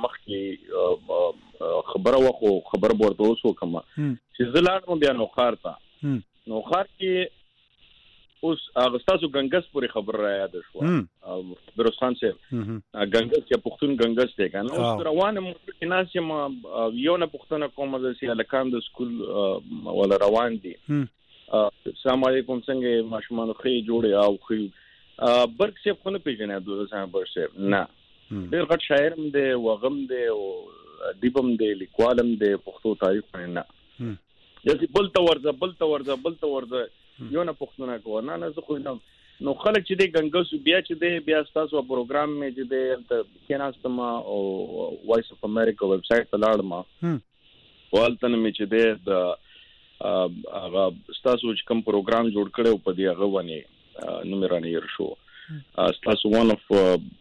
مخکې خبره وه، خو خبره به ورته اوس وکړم چې زه لاړم بیا نوخار ته. نوخار کې اوس هغه ستاسو ګنګس پورې خبره را یاده شوه، فیروز خان صاحب ګنګس یا پښتون ګنګس دی که نه. اوس روان یم کې ناست یم، یو نه پوښتنه کوم داسې هلکان د سکول ولا روان دي، السلام علیکم څنګه ماشومان ښې جوړې او ښې. برک صاحب خو نه پېژنې عبدالرحمن برک صاحب؟ نه، ډېر غټ شاعر هم دی، وغم دی او ادیب هم دی، لیکوال هم دی، پښتو تاریخ باندې نه. داسې بل ته ورځه بل ته ورځه بل ته ورځه، یو نه پوښتنه کوه. نه نه زه خو نه. نو خلک چې دی ګنګس بیا چې دی بیا ستاسو پروګرام مې چې دی هلته کېناستم او وایس اف امریکا ویب سایټ ته لاړم او هلته نه مې چې دی د هغه ستاسو چې کوم پروګرام جوړ کړی و په دې هغه باندې نوم یې رانه هېر شو. ستاسو ون اف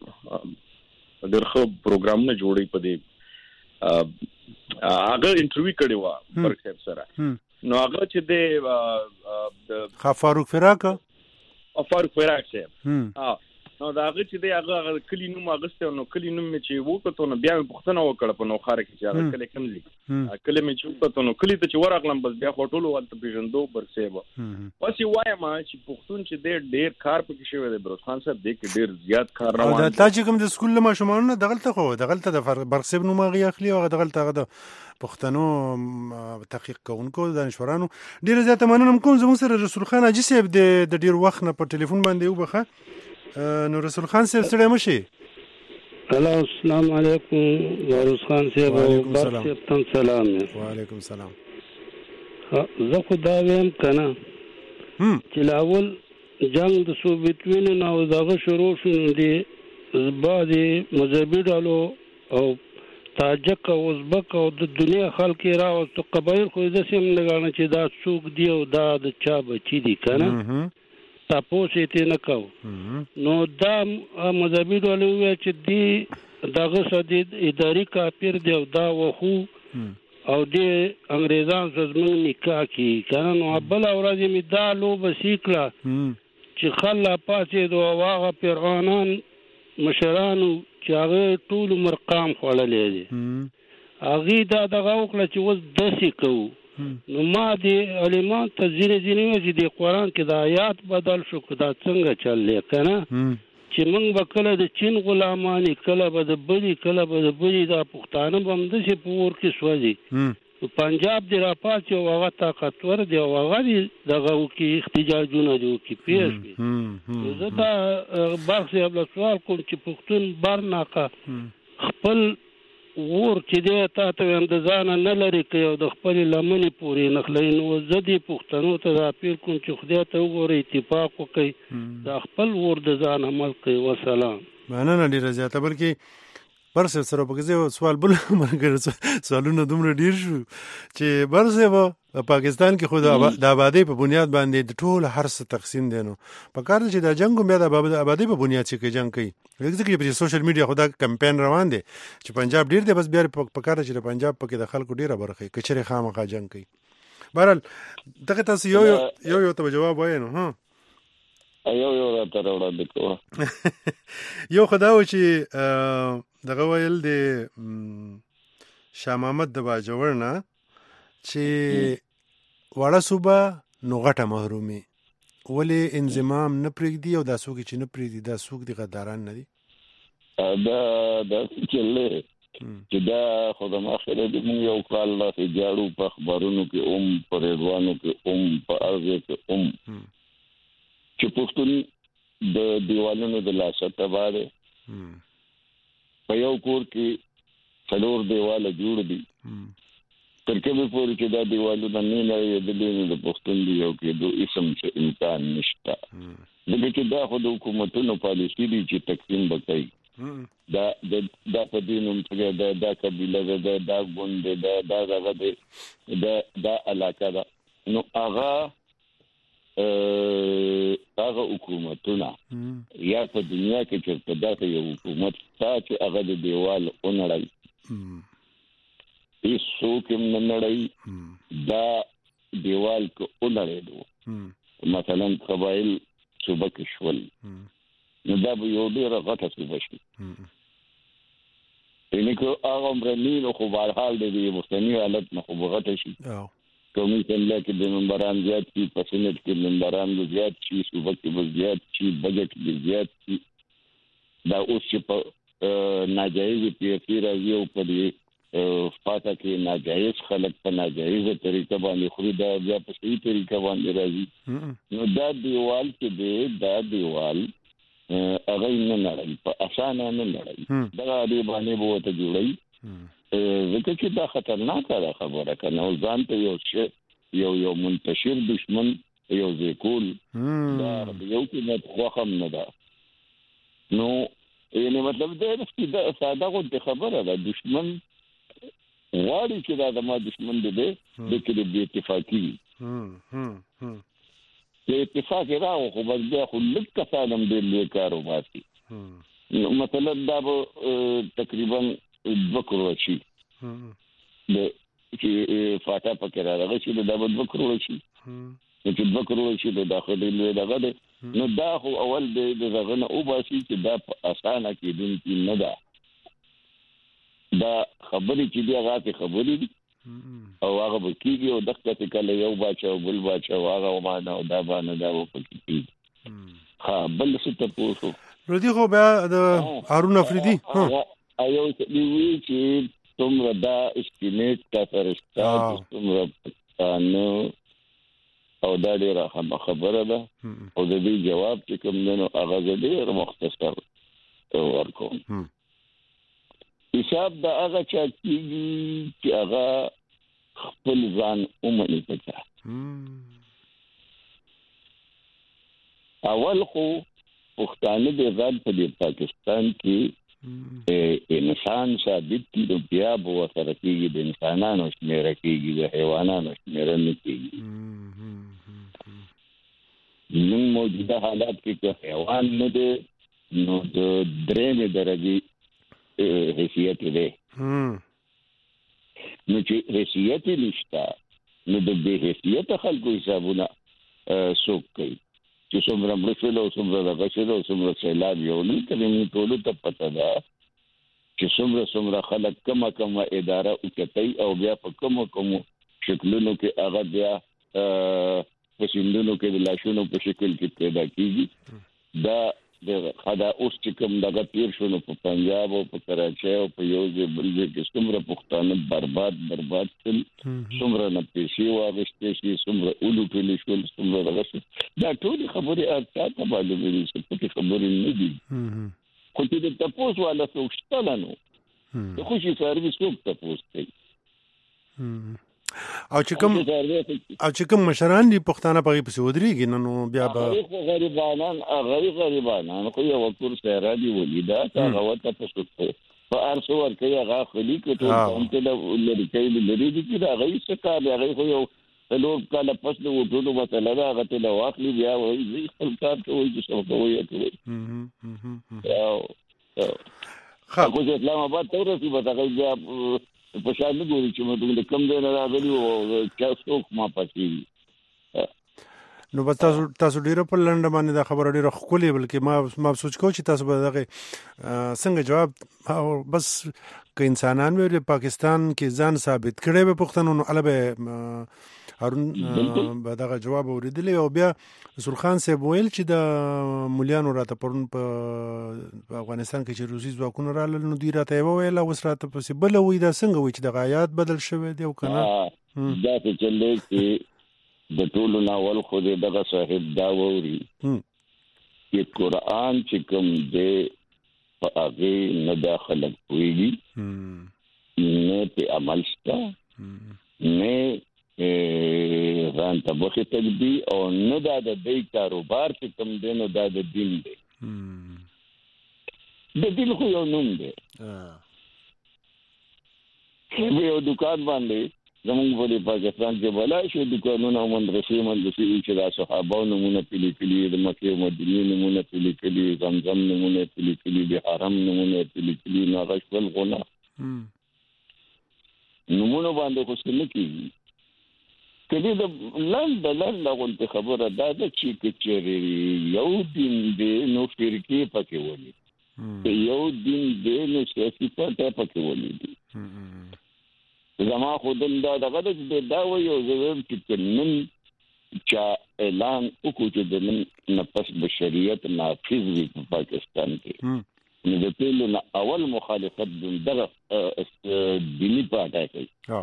ډېر ښه پروګرامونه جوړوي په دې هغه انټرویو کړې وه برک صاحب سره. نو هغه چې دی خا فاروق فراق فاروق فراق صاحب، نو د هغه چې دی هغه کلي نوم اخیستی، نو کلي نوم مې چې وکتو نو بیا مې پوښتنه وکړه په نوخاره کې چې هغه کلی کوم دی. کلي مې چې وکتو نو کلي ته چې ورغلم بس بیا خو ټولو هلته پېژندو برک صاحب. بس یې وایم چې پښتون چې دی ډېر کار پکې شوی دی فیروز خان صاحب، دی کې ډېر زیات کار روان دی. دا چې کوم د سکول له ماشومانو نه دغلته خو دغلته د برک صاحب نوم هغې اخلي او هغه دغلته هغه د پښتنو تحقیق کوونکو دانشورانو ډېره زیاته مننه کوم. زموږ سره رسول خان حاجي صاحب د ډېر وخت نه په ټلیفون باندې وبخه. نو رسول خان صاحب ستړی مه شئ. هلو السلام علیکم فیروز خان صاحب او برک صاحب ته سلام. وعلیکم سلام. زه خو دا ویم که نه چې لاول جنګ د سوویت یونین او دغه شروع شو، نو د بعضې مذهبي ډلو او تاجک او ازبک او د دنیا خلک یې راوستو، قبایل خو یې داسې هم نه ګاڼه چې دا څوک دی او دا د چا بچي دي که نه، تپوس یې ترې نه کوو. نو دا مذهبي ډلې وویل چې دی دغه څه د اداري کافر دی او دا وخو او دې انګریزان سره زموږ نکاح کړي که نه. نو بله ورځ یې مې دا لوبه سي کړه چې خل را پاڅېدو او هغه فرعونان مشرانو چې هغه ټول عمر قام خوړلی دی، هغې دا دغه وکړه چې اوس داسې کوو. نو ما د عالمان ته ځینې ځینې وایي چې د قرآن کې د آیات بدل شو، که دا څنګه چل دی که نه، چې موږ به کله د چین غلامانې، کله به د بلي کله به د بلي، دا پښتانه به همداسې په اور کې سوځي. پنجاب دی را پاڅي او هغه طاقتور دی او هغه دې دغه وکړي احتجاجونه دې وکړي. پوه شوې؟ نو زه دا برک صاحب له سوال کوم چې پښتون برناقه خپل ور چې دی تا ته وایم د ځانه نه لرې کوي او د خپلې لمنې پورې نښلوي. نو زه دې پښتنو ته دا اپیل کوم چې خدای ته وګورئ، اتفاق وکړئ، دا خپل ور د ځان عمل کوي. وسلام. مننه ډېره زیاته. بلکې برسه سره پکې سوال بل مرګ سوالونه دومره ډیر شو چې برسه په پاکستان کې خو د آبادی په بنیاد باندې د ټول هر څه تقسیم دي نو په کار چې د جنگ بیا د آبادی په بنیاد چې جنگ کوي ځکه په سوشل میډیا خو دا کمپاین روان دي چې پنجاب ډیر دی بس بیا په کار چې د پنجاب پکې د خلکو ډیره برخه کچره خامخا جنگ کوي. بهرحال دغه تاسو یو یو یو ته جواب وایې نو ها یو یو راته وړاندې کوه. یو خدای و چې دغه ویل دی شاه محمد د باجوړ نه چې وړه صوبه نو غټه محرومي ولې انضمام نه پرېږدي او دا څوک چې نه پرېږدي دا څوک دي غداران نه دي؟ دا دا چې چې دا خو د ماخره د موږ یو کال لا جاړو په خبرونو کې اوم پر روانو کې اوم په ارزه کې اوم چې پښتون د دیوالونو د لاسته باندې په یو کور کې څلور دیواله جوړ دي تر کومه پورې چې دا دیوالونه نه نه د دې د پښتون دی یو کې دوه اسم څه امکان نشته دغه چې دا خو د حکومتونو پالیسي دي چې تقسیم وکړي دا د دا په دینوم څخه دا د قبيله دا د ګوند دا دا دغه دا دا علاقه دا نو هغه هغه حکومتونه یا په دنیا کې چې دا یو حکومت تا چې هغه د دیوال اونړای ایسو کوم نړۍ دا دیوال کو اونړای دو مثلا قبایل صوبه کې شول نو دا به یو ډیره غټه صوبه شي یعنی که هغه مرنی نو خو بهرحال د مستنی حالت نه خو غټه شي کومي څنګه کې د ممبران زیات شي پسنټ کې ممبران زیات شي صوبه کې زیات شي بجټ کې زیات شي دا اوس چې په ناجایز پیسې راځي او په دې فاته کې ناجایز خلک په ناجایز طریقه باندې خوري دا بیا په صحیح طریقه باندې راځي نو دا دیوال کې دی دا دیوال هغه نه نړۍ په اسانه نه نړۍ دا دې باندې بوته جوړي ځکه چې دا خطرناکه خبره کنه او ځان ته یو شی یو یو منتشر دشمن یو ځکول دا یو کې نه خوخم نه ده نو یعنی مطلب دا چې دا ساده غو خبره ده دشمن غواړي چې دا د ما دشمن دی د کې د اتفاقی د اتفاق راو خو بس بیا خو لږ کسانم دې کارو باسي نو مثلا دا به تقریبا دوه کروڑ شي د چې فاټا پکې راغلی چې دا به دوه کروڑ شي چې دوه کروڑ شي د داخلي لوی دغه نو دا خو اول د دغه نه او باسي چې دا په اسانه کې دین نه ده دا خبرې چې دی هغه خبرې دي او هغه بکیږي او دغه کله یو باچا او بل باچا او هغه ومانه او دا باندې دا وکړي ها بل څه ته پوښتنه ردی خو بیا د هارون افریدي ها ایو چې وی چې تمره دا استیمیټ تا فرستا تمره نو او دا ډیره خبره ده او د دې جواب چې کوم نو هغه ډیر مختصر ورکوم حساب دا هغه چې چې هغه خپل ځان اومني پچا اول خو پښتانه د ځان په پاکستان کې انسان ثابت دي د بیا به سره کېږي د انسانانو شمېره کېږي د حیوانانو شمېره نه کېږي نن موجوده حالات کې که حیوان نه دی نو د درېمې درجې حیثیت دی نو چې حیثیت نشته نو د بې حیثیته خلکو حسابونه څوک کوي چې څومره مړه شول او څومره دغه شول او څومره سیلاب یو نه کوي موږ ټولو ته پته ده چې څومره څومره خلک کومه کومه اداره وکړي او بیا په کومو کومو شکلونو کې هغه بیا په سیندونو کې د لاشونو په شکل کې پیدا کیږي دا د خدا اوس چې کوم دغه تیر شو نو په پنجاب او په کراچۍ او په یو ځای بل ځای کې څومره پښتانه برباد برباد شول څومره نه پیسې واغستې شي څومره اولوټل شول څومره دغه دا ټول خبرې اړتیا ته باندې دي چې په خبرې نه دي خو چې د تاسو ولا څوک شته نو د خوشي سرویس څوک تاسو کوي او چې کوم او چې کوم مشران دي پښتانه په پسې ودرېږي نو بیا به غریبانان غریب غریبانان خو یو کور سره دی ولیدا هغه وته تاسو په ارسو ورکوي هغه خلیق ته ته لري کوي لري دي چې هغه څه کار هغه خو یو څلور کاله پس د وټولو مسله ده هغه ته واخلي بیا وایي خپل کار کوي چې څه کوي کوي خو چې اسلام آباد ته ورسي به هغه بیا په شان ګوري چې موږ کم دی نه راغلي او چا څوک ما پاتې نو بس تاسو تاسو ډیره په لنډه باندې دا خبره ډیره ښکلې بلکې ما ما سوچ کوم چې تاسو به دغه څنګه جواب او بس که انسانان به پاکستان کې ځان ثابت کړي به پښتنو نو البه هارون به دغه جواب اوریدلی او بیا رسول خان صاحب ویل چې د مولیانو راته پرون په افغانستان کې چې روسي ځواکونه رالل نو دوی راته ویل اوس راته پسې بل وی دا څنګه وی چې د آیات بدل شوی دی او کنه دا څه چلې چې د ټولو ناول خو دغه صاحب دا ووري چې قرآن چې کوم دی په هغه نه داخله کوي نه په عمل شته نه ځان ته بخې تلبي او نه دا د دې کاروبار چې کوم دی نو دا د دین دی د دین خو یو نوم دی یو دکان باندې زمونږ په پاکستان کې بلای شو دکانونه او مدرسې مدرسې چې د صحابه نمونه پلی کلی د مکه او مدینه نمونه پلی کلی زمزم نمونه پلی کلی د حرم نمونه پلی کلی ناغشل غنا نمونه باندې خو څه نه کیږي کله د لاند لاند غونډه خبره دا ده چې کچېری یو دین دی نو فرقې پکې ولي یو دین دی نو سیاسي پټه پکې ولي زما خودم دا دغه د دا ویو زم چې نن چا اعلان وکړو چې د نن نفس بشریت نافذ وي په پاکستان کې نو د ټولو اول مخالفت دغه دیني پاټه کوي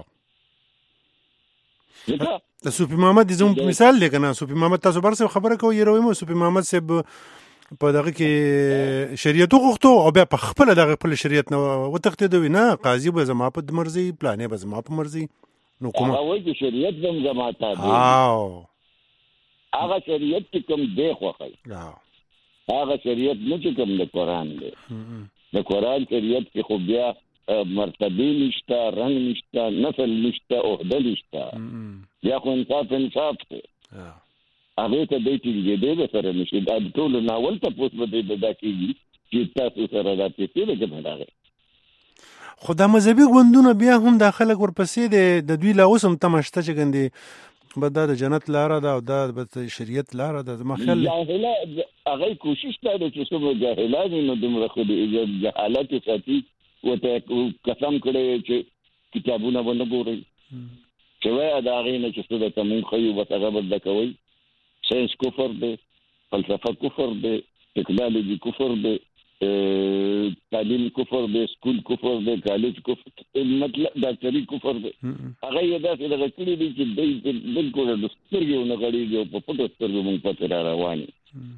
د صوفي محمد زموږ مثال دی کنه صوفي محمد تاسو برسه خبره کوي یروي مو صوفي محمد صاحب په دغه کې شریعت غوښتو او بیا په خپل دغه خپل شریعت نو وتښتېدو نه قاضي به زما په مرزي پلانې به زما په مرزي نو کوم هغه وایي چې شریعت زم زما ته او هغه شریعت چې کوم دی خوخی هغه شریعت نه چې کوم د قران دی د قران شریعت کې خو بیا مرتبه نشته رنگ نشته نسل نشته عہده نشته بیا خو انصاف انصاف دی هغه ته د دې د سره نشي د ټول ناول ته پوس بده د کیږي چې تاسو سره راځي چې دغه راغی خو د مذهبي غوندونه بیا هم داخله ورپسې د دوی لا اوسم تمشته چې ګندي بدا د جنت لاره ده او د شریعت لاره ده ما خیال جاهله هغه کوشش کوي چې څو جاهلان نو دمر خو د جهالت ساتي وته قسم کړي چې کتابونه باندې ګوري چې وای دا غي نه چې څه د تمون خو یو بتغه بد کوي ساينس کفر دی فلسفه کفر دی ټیکنالوژي کفر دی تعلیم کفر دی سکول کفر دی کالج کفر مطلب ډاکټري کفر دی هغه یې دا چې د کلی دی چې د بالکل د سترګو نه غړي په پټو سترګو مونږ پاتې را رواني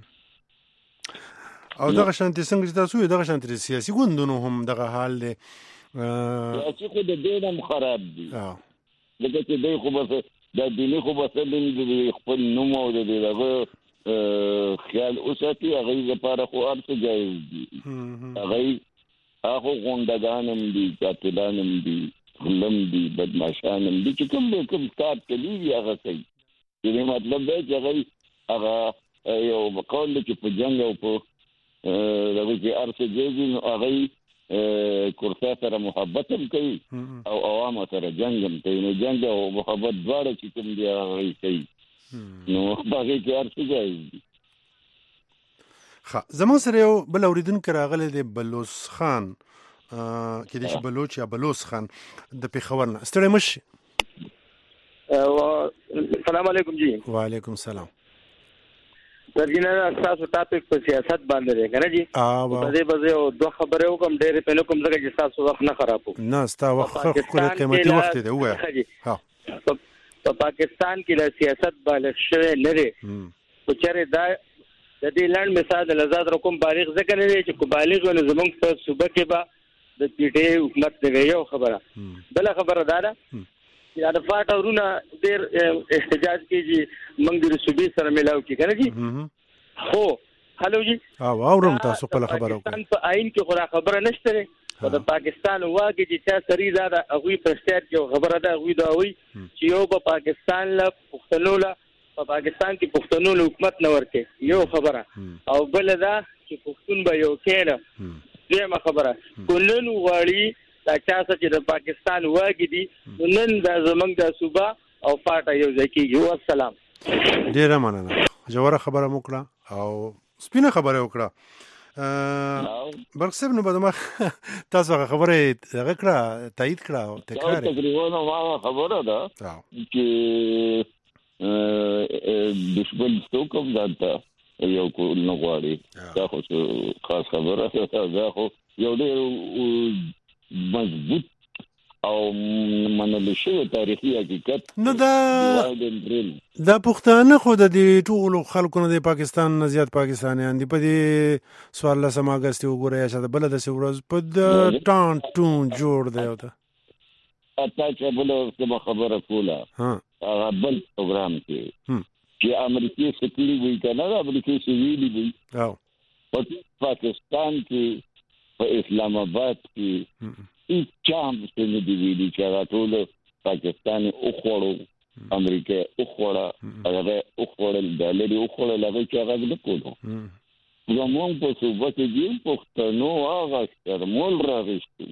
او دغه شانتي څنګه چې تاسو دغه شانتي سیاسي ګوندونو هم دغه حال دی سیاسي خو د دینم خراب دی لکه چې دوی خو بس دا دیني خو بس د خپل نوم او د دغه خیال اوساتي هغه لپاره خو ارڅ جایز دي هغه هغه غونډګانم دي قاتلانم دي غلم دي بدمعشانم دي چې کوم کوم کار کوي هغه کوي دې مطلب دی چې هغه هغه یو مقال چې په جنگ او په دغه کې ارڅ جایز نو هغه کورسا سره محبت هم کوي او عوام سره جنگ هم کوي نو جنگ او محبت دواړه چې کوم دی هغه کوي نو هغه کې ارڅ جایز دي ښه زموږ سره یو بل اوریدونکو راغلی دی بلوس خان کې د بلوچ یا بلوس خان د پیښور نه ستړي مشي السلام علیکم جی وعلیکم السلام درګینه تاسو ټاپک په سیاست باندې دی کنه جی په دې بځه او دوه خبرې وکم ډېر په لکم ځکه چې تاسو وخت نه خرابو نه ستا وخت خو قیمتي وخت دی وای ها په پاکستان کې د سیاست بالغ شوی نه دی او چېرې دا د دې لاند مثال د آزاد رقم بالغ ځکه نه دی چې کو بالغ ونه زمونږ په صوبه کې به د پی ټی آی حکومت دی یو خبره بل خبره دا ده چې دا فاټ اورونه ډېر احتجاج کیږي موږ د صوبې سره ملاو کی کنه جی خو هلو جی او اورم تاسو په خبره پاکستان په آئین کې خورا خبره نشته او د پاکستان واګي چې چا سری دا د هغوی په سټیټ کې خبره ده هغوی دا وایي چې یو په پاکستان له پښتنو له په پاکستان کې پښتنو له حکومت نه ورکې یو خبره او بل دا چې پښتون به یو کېنه دویمه خبره کلن غواړي دا چا چې د پاکستان واګي دي نن دا زمونږ د صوبه او فاټه یو ځای کېږي. والسلام. ډېره مننه، ژوره خبره مو کړه او سپینه خبره وکړه. برق صاحب نو به ما تاسو هغه خبره هغه کړه تایید کړه او تکرار تقریبا ما خبره ده چې دشمن څوک ځانته یو کو نه غواړي دا خو خاص خبره ده. دا خو یو ډېر مضبوط او منل شوی تاریخي حقیقت نو دا دا پښتانه خو د دې ټولو خلکو نه د پاکستان نه زیات پاکستانیان دي. په دې څوارلسم اګست وګوره یا شاته بله داسې ورځ په د ټان ټون جوړ دی. او ته اته چې بله کومه خبره کوله هغه بل پروګرام کې چې امریکې سکلي وي که نه د امریکې سویلي وي په پاکستان کې په اسلام آباد کې هیڅ چا هم څه نه دي ویلي چې هغه ټول پاکستان وخوړو امریکا وخوړه هغه وخوړل ډالر وخوړل هغه چې هغه نه کولو زموږ په صوبه کې دي پښتنو هغه شرمول راغشتو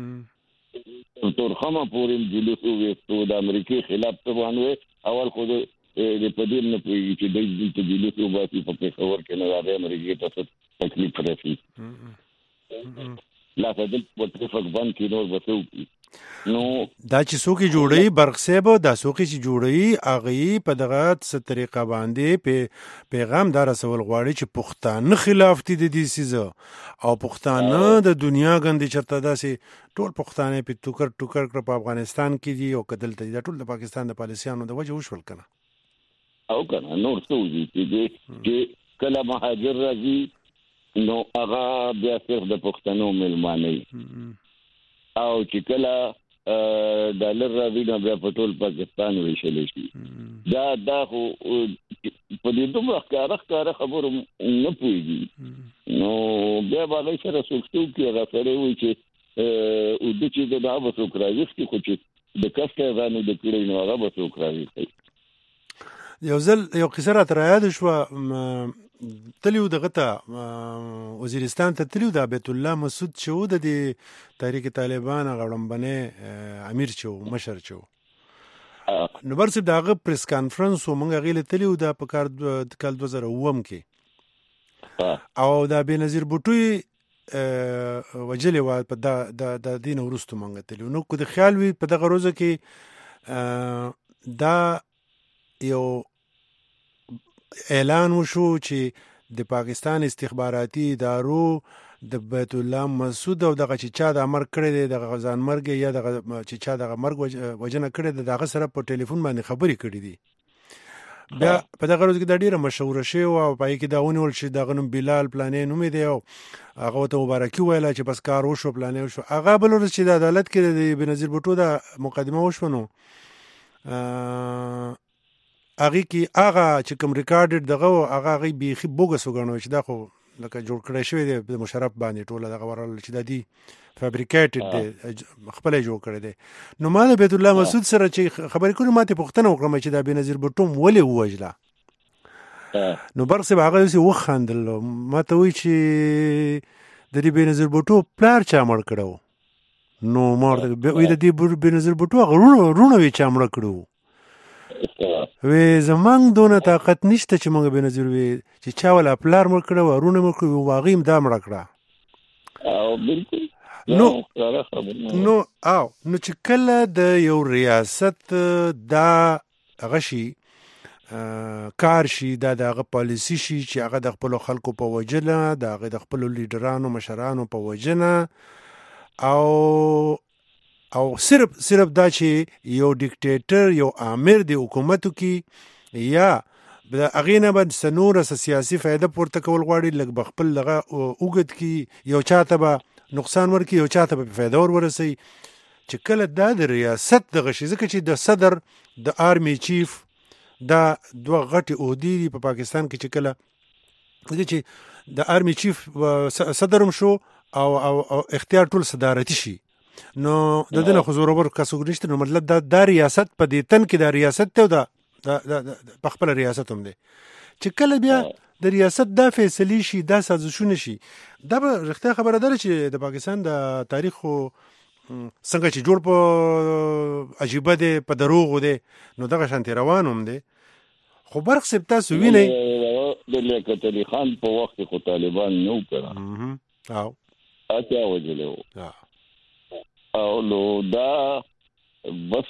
ترخمه پورې جلوس وویستو د امریکې خلاف طبعا اول خو د پدې نه پوهېږي چې دوی دلته جلوس وباسي په پېښور کې نه راغی امریکې ته څه تکلیف رسي لا فدل وتفق بان کې نور بسو نو دا چې څوک جوړي برق صاحب دا څوک چې جوړي هغه په دغه څه طریقه باندې په پیغام دار رسول غواړي چې پښتانه خلاف دي د دې سیزه او پښتانه د دنیا غندي چرته داسې ټول پښتانه په ټوکر ټوکر کړ په افغانستان کې دي او کدل ته ټول د پاکستان د پالیسیانو د وجه وشول کنه او کنه نور څه دي چې کله مهاجر راځي نو هغه بیا صرف د پښتنو ملمانه او چې کله ډالر راځي نو بیا په ټول پاکستان ویشل شي. دا دا خو په دې دومره ښکاره ښکاره خبرو نه پوهېږي نو بیا به هغوی سره څوک څوک کې هغه سړی وایي چې اوده چې د هغه به څوک راویښتي خو چې د کسته ځانو د کړی نو هغه به څوک راویښتي. یو ځل یو قصه راته رایاده شوه تلیو دغه ته وزیرستان ته تلیو د بیت الله مسعود چې و د دې تحریک طالبان هغه وړاندې امیر چې و مشر چې و نو برصاحب د هغه پریس کانفرنس و موږ هغې له تلیو دا په کال دوه زره اووم کې او دا بېنظیر بوټوی وجلې وه په د دې نه وروستو موږ تلیو نو که د خیال وي په دغه روزه کې دا یو اعلان وشو چې د پاکستان استخباراتي ادارو د بیت الله مسعود او دغه چې چا د امر کړی دی دغه ځان مرګ یا دغه چې چا دغه مرګ وجنه کړی دی دغه سره په ټلیفون باندې خبرې کړې دي. بیا په دغه ورځ کې دا ډېره مشهوره شوې وه او په هغې کې دا ونیول چې دغه نوم بلال پلانې نوم یې دی او هغه ورته مبارکي وویله چې بس کار وشو پلانې وشو. هغه بل ورځ چې د عدالت کې د بېنظیر بوټو دا مقدمه وشوه نو هغې کې هغه چې کوم ریکارډډ دغه و هغه هغې بیخي بوګس وګڼو چې دا خو لکه جوړ کړی شوی دی د مشرف باندې ټوله دغه ورل چې دا دی فابریکیټډ دی خپله جوړ کړی دی. نو ما د بیت الله مسعود سره چې خبرې کړې ما ته پوښتنه وکړم چې دا بېنظیر بوټو ولې ووژله نو برق صاحب هغه داسې وخندل ما ته وایي چې د دې بېنظیر بوټو پلار چا مړ کړی و نو ما ورته وایي د دې بېنظیر بوټو هغه وروڼه وې چا مړه کړي وو وی زمونږ دونه طاقت نشته چې موږ بېنظیر وي چې چا ولا پلار مړ کړی و وروڼه مړ کړي و هغې هم دا مړه کړه نو نو او نو چې کله د یو ریاست دا هغه شي کار شي دا د هغه پالیسي شي چې هغه د خپلو خلکو په وجنه د هغې د خپلو لیډرانو مشرانو په وجنه او او صرف صرف دا چې یو ډیکټیټر یو آمر دی حکومتو کې یا د هغې نه به څه نوره څه سیاسي فایده پورته کول غواړي لږ به خپل دغه اوږد کړي یو چا ته به نقصان ورکړي یو چا ته به فایده ور ورسوي چې کله دا د ریاست دغه شي ځکه چې د صدر د آرمي چیف دا دوه غټې عهدې دي په پاکستان کې چې کله چې د آرمي چیف صدر هم شو او او, او اختیار ټول صدارتي شي نو د دې نه خو زورور کسو نشته نو مطلب دا د ریاست په دې تن کې د ریاست ته دا په خپل ریاست هم دی چې کله بیا د ریاست دا فیصلې شي دا سازشونه شي دا به رښتیا خبره ده چې د پاکستان د تاریخ څنګه چې جوړ په عجیبه دی په دروغو دی نو دغه شانتي روان هم دی خو برق صاحب تاسو وینئ د لیاقت علي خان په وخت خو طالبان نه وکړه او اته وجلو او نو دا بس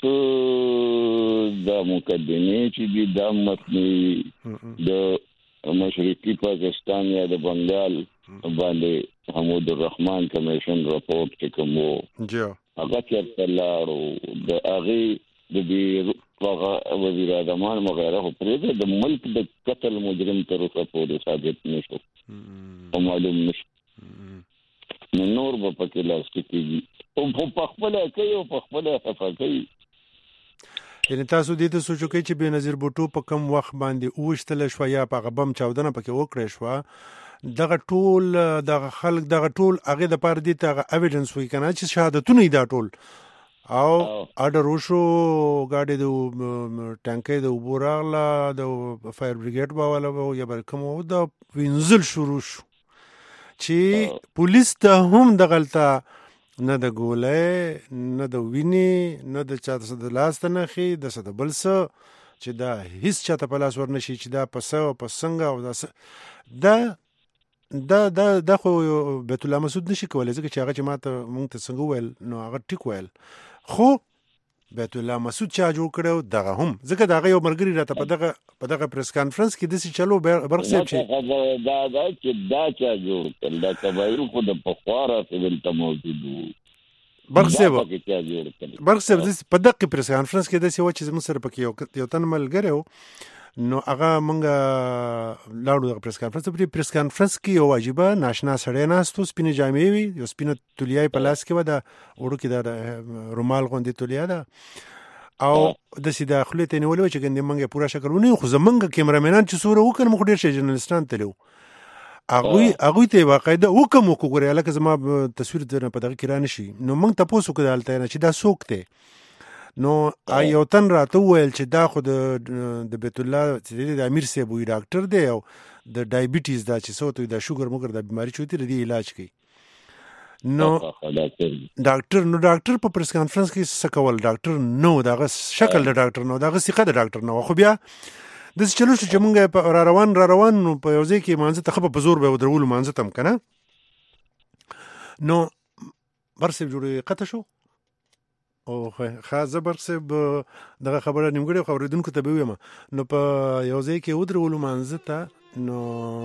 د مقدمه چې د متنی د مشرقي پاکستان یا د بنگال باندې حمود الرحمن کمیشن رپورت کې کوم جو هغه چرته لاړو د هغه د دې وزیر اعظم وغیرہ پرې د ملک د قتل مجرم تر اوسه پورې ثابت نشو او معلوم نشو نور به پکې لاس کېږي او په خپل کې او په خپل حفاظتي یعنی تاسو دې ته سوچو کې چې بېنظیر بوټو په کم وخت باندې اوښتل شو یا په غبم چاودنه پکې وکړې شو دغه ټول دغه خلک دغه ټول هغه د پاره دي ته ایویډنس وی کنه چې شهادتونه دا ټول او اډر وشو ګاډي د ټانکې د وبورغلا د فایر بریګیډ باواله یا بل کوم د وینزل شروع شو چې پولیس ته هم د غلطه نه د ګولې نه د ویني نه د چا د لاس ته نخي د څه د بل څه چې دا هیڅ چاته په لاس ورنشي چې دا په څه او په څنګه او دا دا دا دا خو بیت الله مسعود نشي کولای ځکه چې هغه چې ماته مونږ ته څنګه ویل نو هغه ټیک ویل خو بیت الله مسعود چا جوړ کړو دغه هم ځکه دغه یو مرګري راته په دغه په دغه پریس کانفرنس کې د سې چلو برخصب چې دا دا چې دا چا جوړ کړل دا کبایو خو د پخواره سیول ته موجود برخصب برخصب په دغه پریس کانفرنس کې د سې و چې زموږ سره پکې یو تن ملګری و نو هغه مونږ لاړو د پریس کانفرنس په پریس کانفرنس کې یو عجیبه ناشنا سړی ناستو سپینې جامې وي یو سپینه تولیای په لاس کې و دا وړو کې دا رومال غوندې تولیا ده او د سیده خلې ته نیولې چې ګندې مونږ پورا شکل ونی خو زمونږ کیمرامینان چې سوره وکړ مخ ډیر شي جرنالستان تلو هغه هغه ته واقعده وکم وکړه لکه زما تصویر درنه په دغه کې را نشي نو مونږ تاسو کې دالته نه چې دا سوک ته نو ایو تن راته ویل چې دا خو د بیت الله د امیر صاحب وی ډاکټر دی او د ډایبټیز دا چې سوته د شوګر موګر د بیماری چوتې ردی علاج کوي نو ډاکټر نو ډاکټر په پریس کانفرنس کې څه کول ډاکټر نو دغه شکل د ډاکټر نو دغه ثقه د ډاکټر نو خو بیا د چلو چې مونږ را روان را روان نو په یو ځای کې مانځه ته خپ په زور به ودرول مانځه تم کنه نو برسب جوړې قطه شو او خازه برسب دغه خبره نیمګړې خبرېدونکو ته به ویم نو په یو ځای کې ودرول مانځه ته نو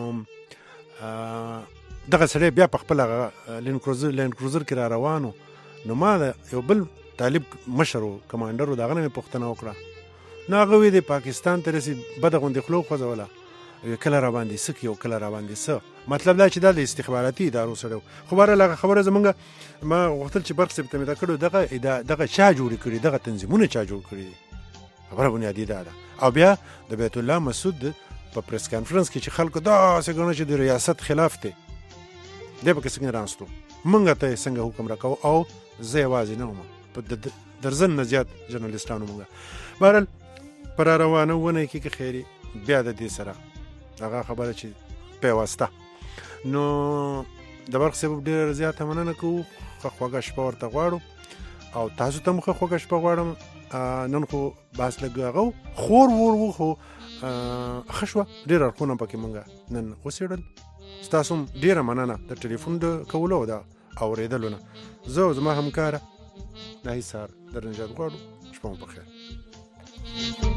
دغه سړی بیا په خپل لین کروزر لین کروزر کې را روانو نو ما یو بل طالب مشر کمانډر دغه نه پوښتنه وکړه نو هغه وی د پاکستان ته رسي بد غوندې خلو خوځوله کله را باندې سکی او کله را باندې س مطلب دا چې د استخباراتي ادارو سره خو بهر لغه خبره زمونږ ما وختل چې برخ سپته مې دا کړو دغه دغه چا جوړ کړی دغه تنظیمونه چا جوړ کړی خبره بنیادی ده او بیا د بیت الله مسعود په پریس کانفرنس کې چې خلکو دا څنګه چې د ریاست خلاف دی د په څنګه راستو مونږ ته څنګه حکم راکاو او زه یوازې نه وم په درزن نه زیات ژورنالیستانو مونږ بهرل پر روانه ونه کې خیری بیا د دې سره هغه خبره چې پیوسته نو د برق سبب ډیر زیات مننه کوو خوږه شپه ورته غواړو او تاسو ته مخه خوږه شپه غواړم نن خو باس لګاغو خور ور وو خو خشوه ډیر ارخونه پکې مونږه نن اوسېړل تاسو ډیر مننه د ټلیفون د کولو دا اوریدلونه زه زما همکار نه هیڅار درنجات غواړو شپه مو بخیر